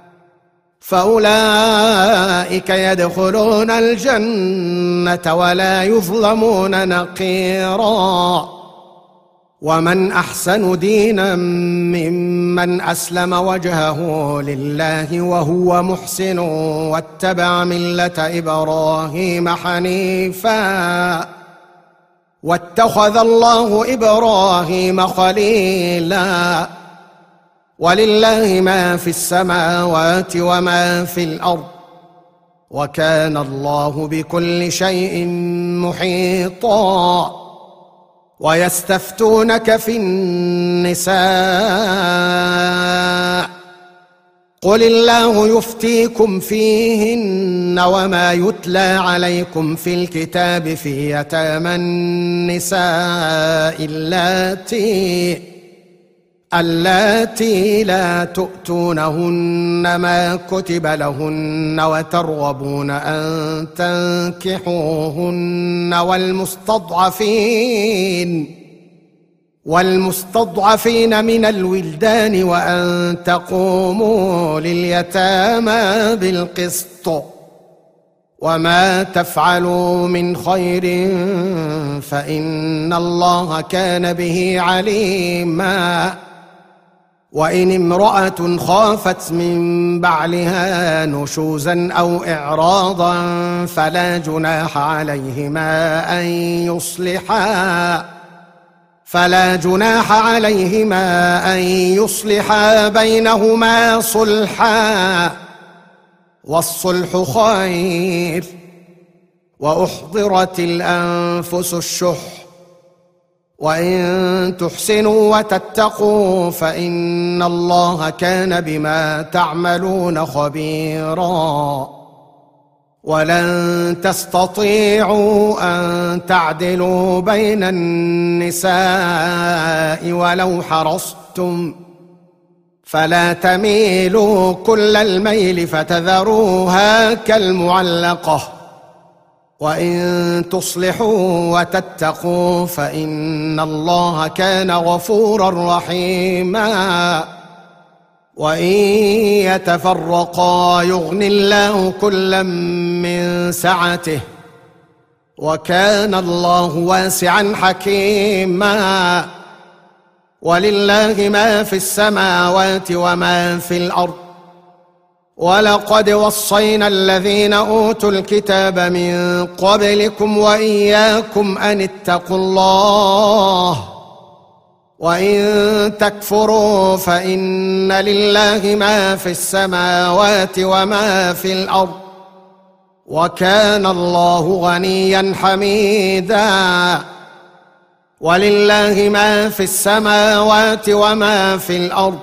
فأولئك يدخلون الجنة ولا يظلمون نقيرا. ومن أحسن دينا ممن أسلم وجهه لله وهو محسن واتبع ملة إبراهيم حنيفا واتخذ الله إبراهيم خليلا. ولله ما في السماوات وما في الأرض وكان الله بكل شيء محيطا. ويستفتونك في النساء قل الله يفتيكم فيهن وما يتلى عليكم في الكتاب في يتامى النساء اللاتي اللاتي لا تؤتونهن ما كتب لهن وترغبون أن تنكحوهن والمستضعفين والمستضعفين من الولدان وأن تقوموا لليتامى بالقسط وما تفعلوا من خير فإن الله كان به عليما. وإن امرأة خافت من بعلها نشوزا أو إعراضا فلا جناح عليهما أن يصلحا فلا جناح عليهما أن يصلحا بينهما صلحا والصلح خير. وأحضرت الأنفس الشح وإن تحسنوا وتتقوا فإن الله كان بما تعملون خبيرا. ولن تستطيعوا أن تعدلوا بين النساء ولو حرصتم فلا تميلوا كل الميل فتذروها كالمعلقة. وإن تصلحوا وتتقوا فإن الله كان غفورا رحيما. وإن يتفرقا يغن الله كلا من سعته وكان الله واسعا حكيما. ولله ما في السماوات وما في الأرض ولقد وصينا الذين أوتوا الكتاب من قبلكم وإياكم أن اتقوا الله وإن تكفروا فإن لله ما في السماوات وما في الأرض وكان الله غنيا حميدا. ولله ما في السماوات وما في الأرض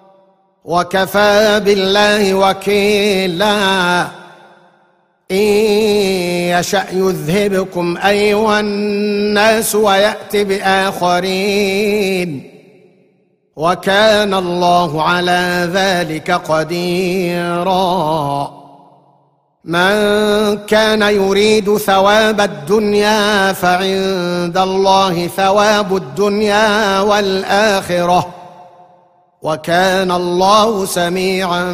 وكفى بالله وكيلا. إن يشأ يذهبكم أيها الناس ويأت بآخرين وكان الله على ذلك قديرا. من كان يريد ثواب الدنيا فعند الله ثواب الدنيا والآخرة وكان الله سميعا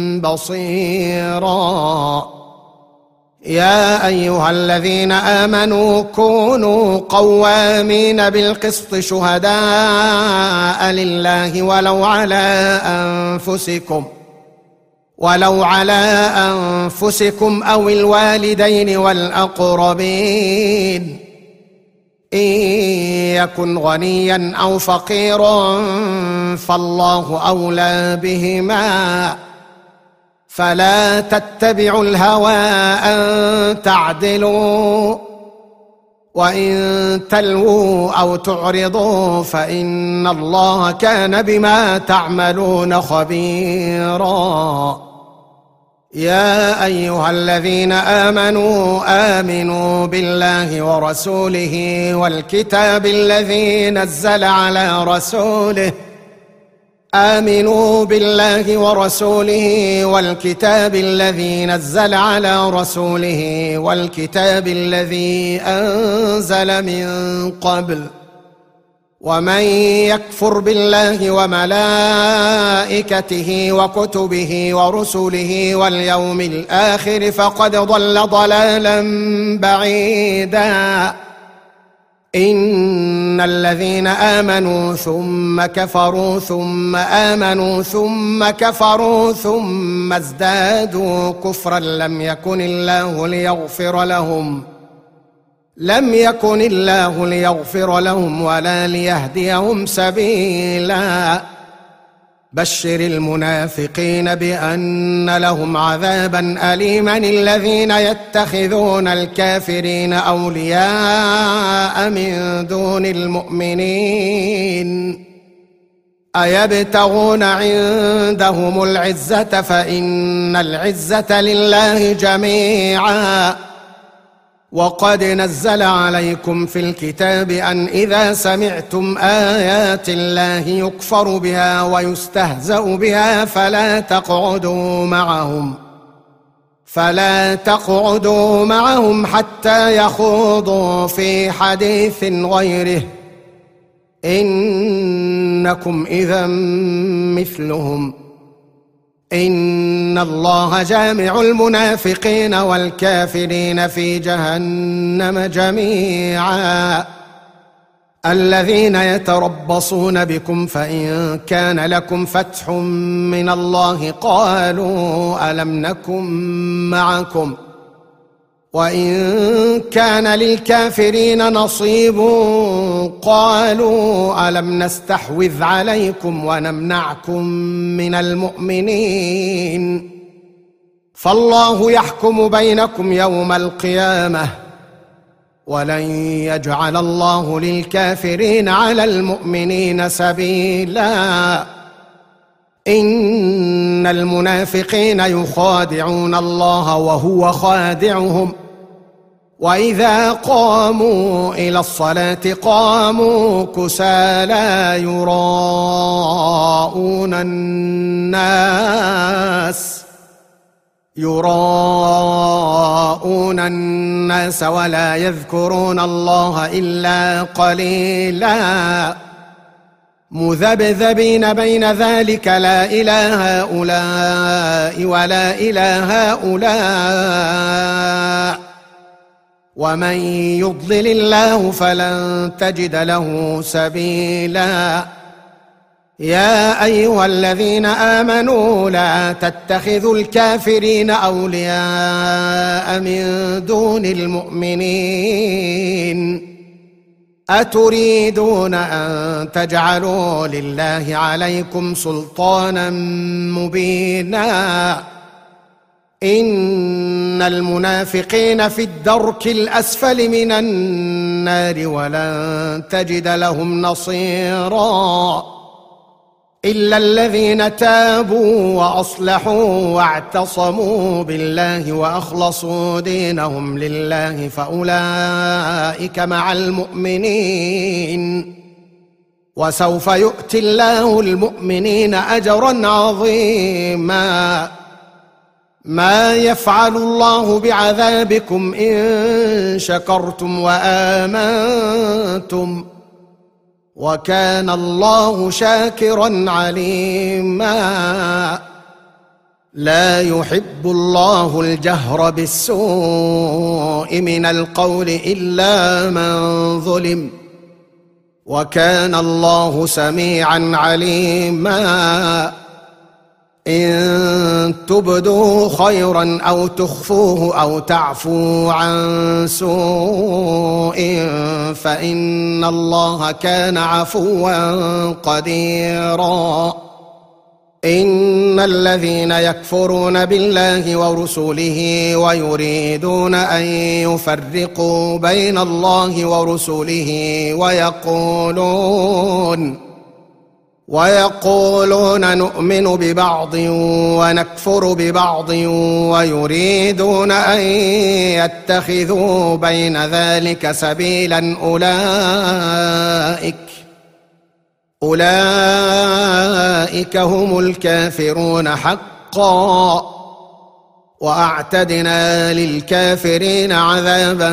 بصيرا. يا أيها الذين آمنوا كونوا قوامين بالقسط شهداء لله ولو على أنفسكم ولو على أنفسكم أو الوالدين والأقربين إن يكن غنيا أو فقيرا فالله أولى بهما فلا تتبعوا الهوى أن تعدلوا وإن تلووا أو تعرضوا فإن الله كان بما تعملون خبيرا. يا أيها الذين آمنوا آمنوا بالله ورسوله والكتاب الذي نزل على رسوله آمنوا بالله ورسوله والكتاب الذي نزل على رسوله والكتاب الذي أنزل من قبل ومن يكفر بالله وملائكته وكتبه ورسله واليوم الآخر فقد ضل ضلالا بعيدا. إن الذين آمنوا ثم كفروا ثم آمنوا ثم كفروا ثم ازدادوا كفرا لم يكن الله ليغفر لهم لم يكن الله ليغفر لهم ولا ليهديهم سبيلا. بشر المنافقين بأن لهم عذابا أليما الذين يتخذون الكافرين أولياء من دون المؤمنين أيبتغون عندهم العزة فإن العزة لله جميعا وقد نزل عليكم في الكتاب أن إذا سمعتم آيات الله يكفر بها ويستهزأ بها فلا تقعدوا معهم فلا تقعدوا معهم حتى يخوضوا في حديث غيره إنكم إذا مثلهم إن الله جامع المنافقين والكافرين في جهنم جميعا الذين يتربصون بكم فإن كان لكم فتح من الله قالوا ألم نكن معكم وإن كان للكافرين نصيب قالوا ألم نستحوذ عليكم ونمنعكم من المؤمنين فالله يحكم بينكم يوم القيامة ولن يجعل الله للكافرين على المؤمنين سبيلا إن المنافقين يخادعون الله وهو خادعهم وإذا قاموا إلى الصلاة قاموا كسالى يراءون الناس يراءون الناس ولا يذكرون الله إلا قليلا مذبذبين بين ذلك لا إلى هؤلاء ولا إلى هؤلاء ومن يضلل الله فلن تجد له سبيلا يا أيها الذين آمنوا لا تتخذوا الكافرين أولياء من دون المؤمنين أتريدون أن تجعلوا لله عليكم سلطانا مبينا إن المنافقين في الدرك الأسفل من النار ولن تجد لهم نصيرا إلا الذين تابوا وأصلحوا واعتصموا بالله وأخلصوا دينهم لله فأولئك مع المؤمنين وسوف يؤتي الله المؤمنين أجرا عظيما ما يفعل الله بعذابكم إن شكرتم وآمنتم وكان الله شاكرا عليما لا يحب الله الجهر بالسوء من القول إلا من ظلم وكان الله سميعا عليما إن تبدوا خيرا أو تخفوه أو تعفوا عن سوء فإن الله كان عفوا قديرا إن الذين يكفرون بالله ورسله ويريدون أن يفرقوا بين الله ورسله ويقولون ويقولون نؤمن ببعض ونكفر ببعض ويريدون أن يتخذوا بين ذلك سبيلا أولئك أولئك هم الكافرون حقا وأعتدنا للكافرين عذابا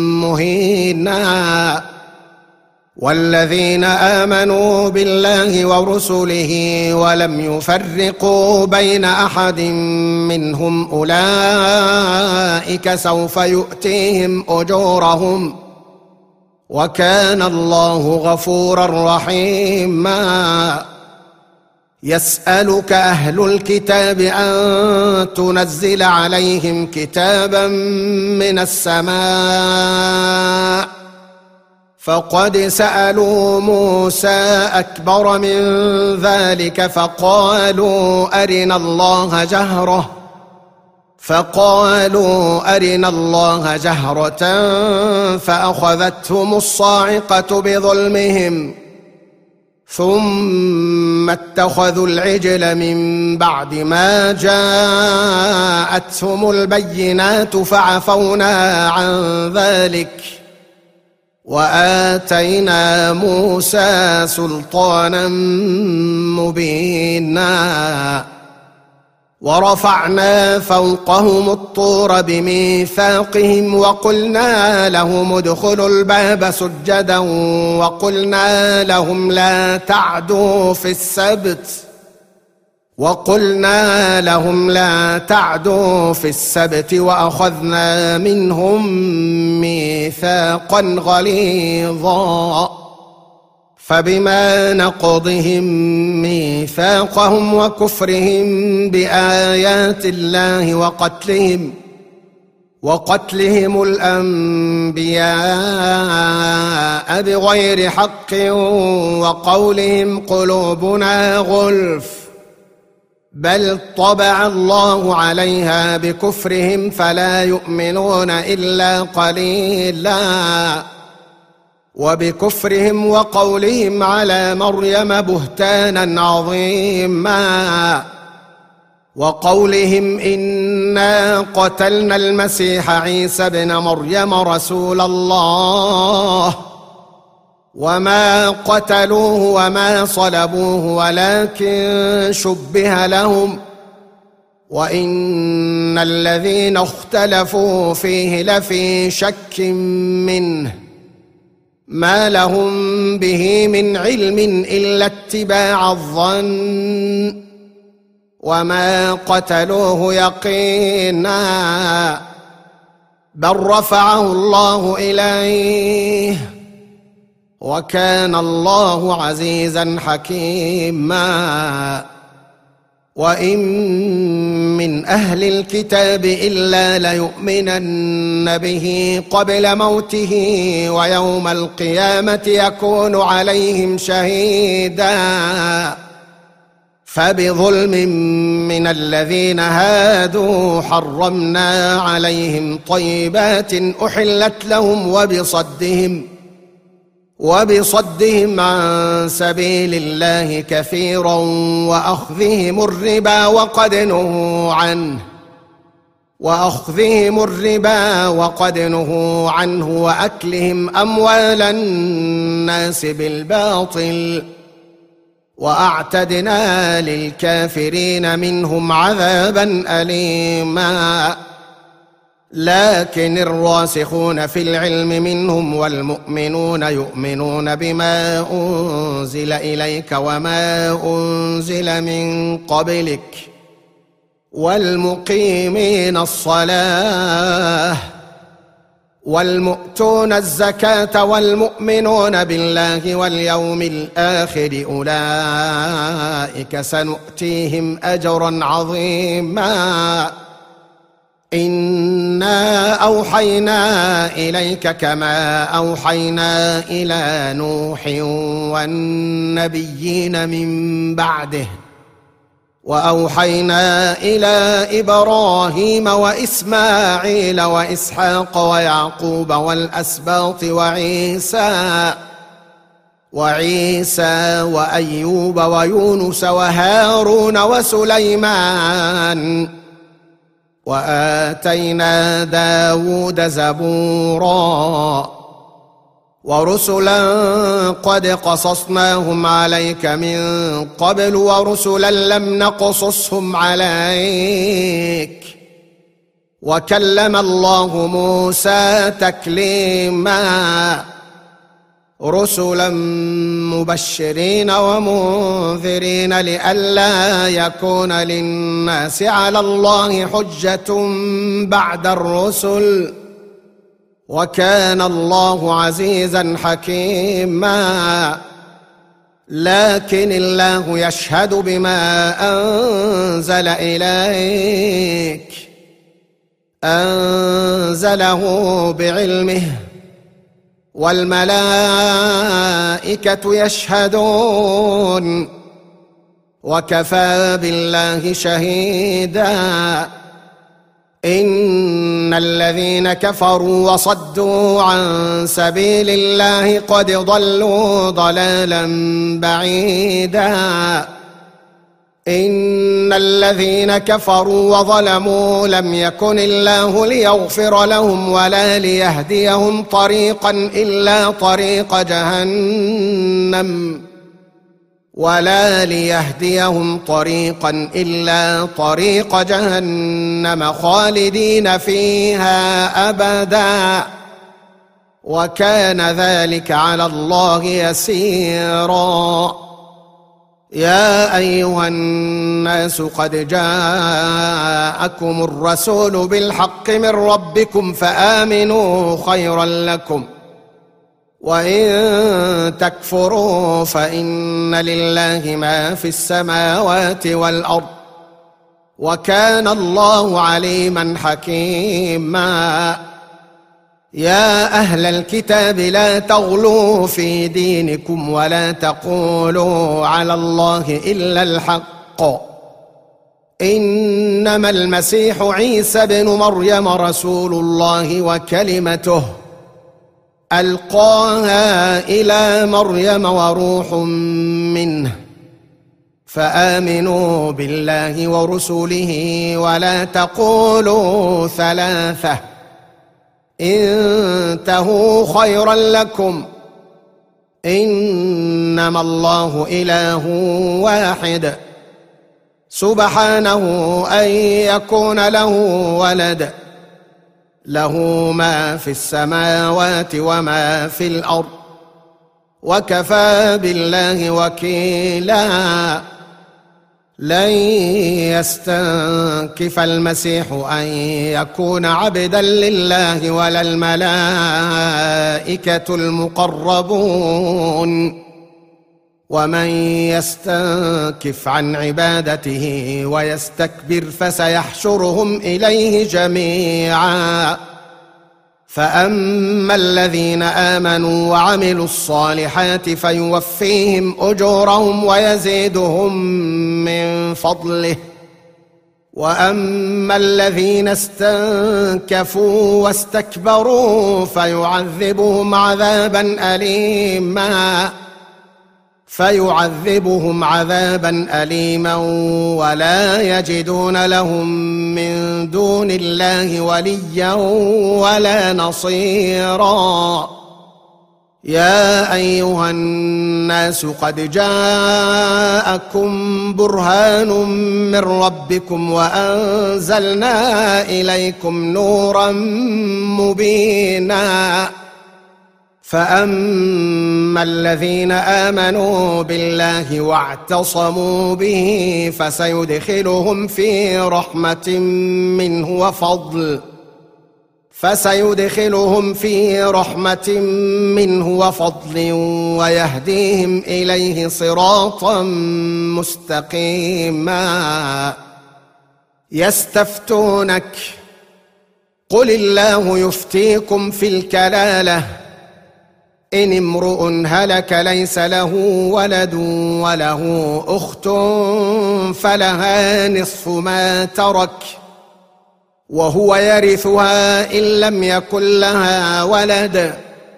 مهينا والذين آمنوا بالله ورسله ولم يفرقوا بين أحد منهم أولئك سوف يؤتيهم أجورهم وكان الله غفورا رحيما يسألك أهل الكتاب أن تنزل عليهم كتابا من السماء فقد سألوا موسى أكبر من ذلك فقالوا أرنا الله جهرة فقالوا أرنا الله جهرة فأخذتهم الصاعقة بظلمهم ثم اتخذوا العجل من بعد ما جاءتهم البينات فعفونا عن ذلك وآتينا موسى سلطانا مبينا ورفعنا فوقهم الطور بميثاقهم وقلنا لهم ادخلوا الباب سجدا وقلنا لهم لا تعدوا في السبت وقلنا لهم لا تعدوا في السبت وأخذنا منهم ميثاقا غليظا فبما نقضهم ميثاقهم وكفرهم بآيات الله وقتلهم وقتلهم الأنبياء بغير حق وقولهم قلوبنا غلف بل طبع الله عليها بكفرهم فلا يؤمنون إلا قليلا وبكفرهم وقولهم على مريم بهتانا عظيما وقولهم إنا قتلنا المسيح عيسى ابن مريم رسول الله وما قتلوه وما صلبوه ولكن شبه لهم وإن الذين اختلفوا فيه لفي شك منه ما لهم به من علم إلا اتباع الظن وما قتلوه يقينا بل رفعه الله إليه وكان الله عزيزا حكيما وإن من أهل الكتاب إلا ليؤمنن به قبل موته ويوم القيامة يكون عليهم شهيدا فبظلم من الذين هادوا حرمنا عليهم طيبات أحلت لهم وبصدهم وبصدهم عن سبيل الله كثيرا وأخذهم الربا وقد نهوا عنه وأخذهم الربا وقد نهوا عنه وأكلهم أموال الناس بالباطل وأعتدنا للكافرين منهم عذابا أليما لكن الراسخون في العلم منهم والمؤمنون يؤمنون بما أنزل إليك وما أنزل من قبلك والمقيمين الصلاة والمؤتون الزكاة والمؤمنون بالله واليوم الآخر أولئك سنؤتيهم أجرا عظيما إنا أوحينا إليك كما أوحينا إلى نوح والنبيين من بعده وأوحينا إلى إبراهيم وإسماعيل وإسحاق ويعقوب والأسباط وعيسى وعيسى وأيوب ويونس وهارون وسليمان وآتينا داود زبورا ورسلا قد قصصناهم عليك من قبل ورسلا لم نقصصهم عليك وكلم الله موسى تكليما رسلا مبشرين ومنذرين لئلا يكون للناس على الله حجة بعد الرسل وكان الله عزيزا حكيما لكن الله يشهد بما أنزل إليك أنزله بعلمه والملائكة يشهدون وكفى بالله شهيدا إن الذين كفروا وصدوا عن سبيل الله قد ضلوا ضلالا بعيدا إن الذين كفروا وظلموا لم يكن الله ليغفر لهم ولا ليهديهم طريقا إلا طريق جهنم ولا ليهديهم طريقا إلا طريق جهنم خالدين فيها أبدا وكان ذلك على الله يسيرا يا أيها الناس قد جاءكم الرسول بالحق من ربكم فآمنوا خيرا لكم وإن تكفروا فإن لله ما في السماوات والأرض وكان الله عليما حكيما يا أهل الكتاب لا تغلوا في دينكم ولا تقولوا على الله إلا الحق إنما المسيح عيسى بن مريم رسول الله وكلمته ألقاها إلى مريم وروح منه فآمنوا بالله ورسله ولا تقولوا ثلاثة انتهوا خيرا لكم إنما الله إله واحد سبحانه أن يكون له ولد له ما في السماوات وما في الأرض وكفى بالله وكيلا لن يستنكف المسيح أن يكون عبدا لله ولا الملائكة المقربون ومن يستنكف عن عبادته ويستكبر فسيحشرهم إليه جميعا فأما الذين آمنوا وعملوا الصالحات فيوفيهم أجورهم ويزيدهم من فضله وأما الذين استنكفوا واستكبروا فيعذبهم عذابا أليما فيعذبهم عذابا أليما ولا يجدون لهم من دون الله وليا ولا نصيرا يا أيها الناس قد جاءكم برهان من ربكم وأنزلنا إليكم نورا مبينا فأما الذين آمنوا بالله واعتصموا به فسيدخلهم في رحمة منه وفضل فسيدخلهم في رحمة منه وفضل ويهديهم إليه صراطا مستقيما يستفتونك قل الله يفتيكم في الكلالة إن امرؤ هلك ليس له ولد وله أخت فلها نصف ما ترك وهو يرثها إن لم يكن لها ولد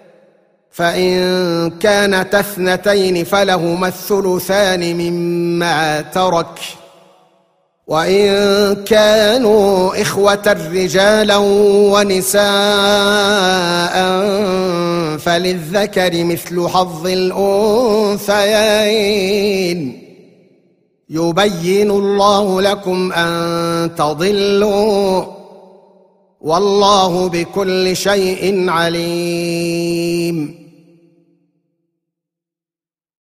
فإن كانت اثنتين فلهما الثلثان مما ترك وإن كانوا إخوة رجالا ونساء فللذكر مثل حظ الأنثيين يبين الله لكم أن تضلوا والله بكل شيء عليم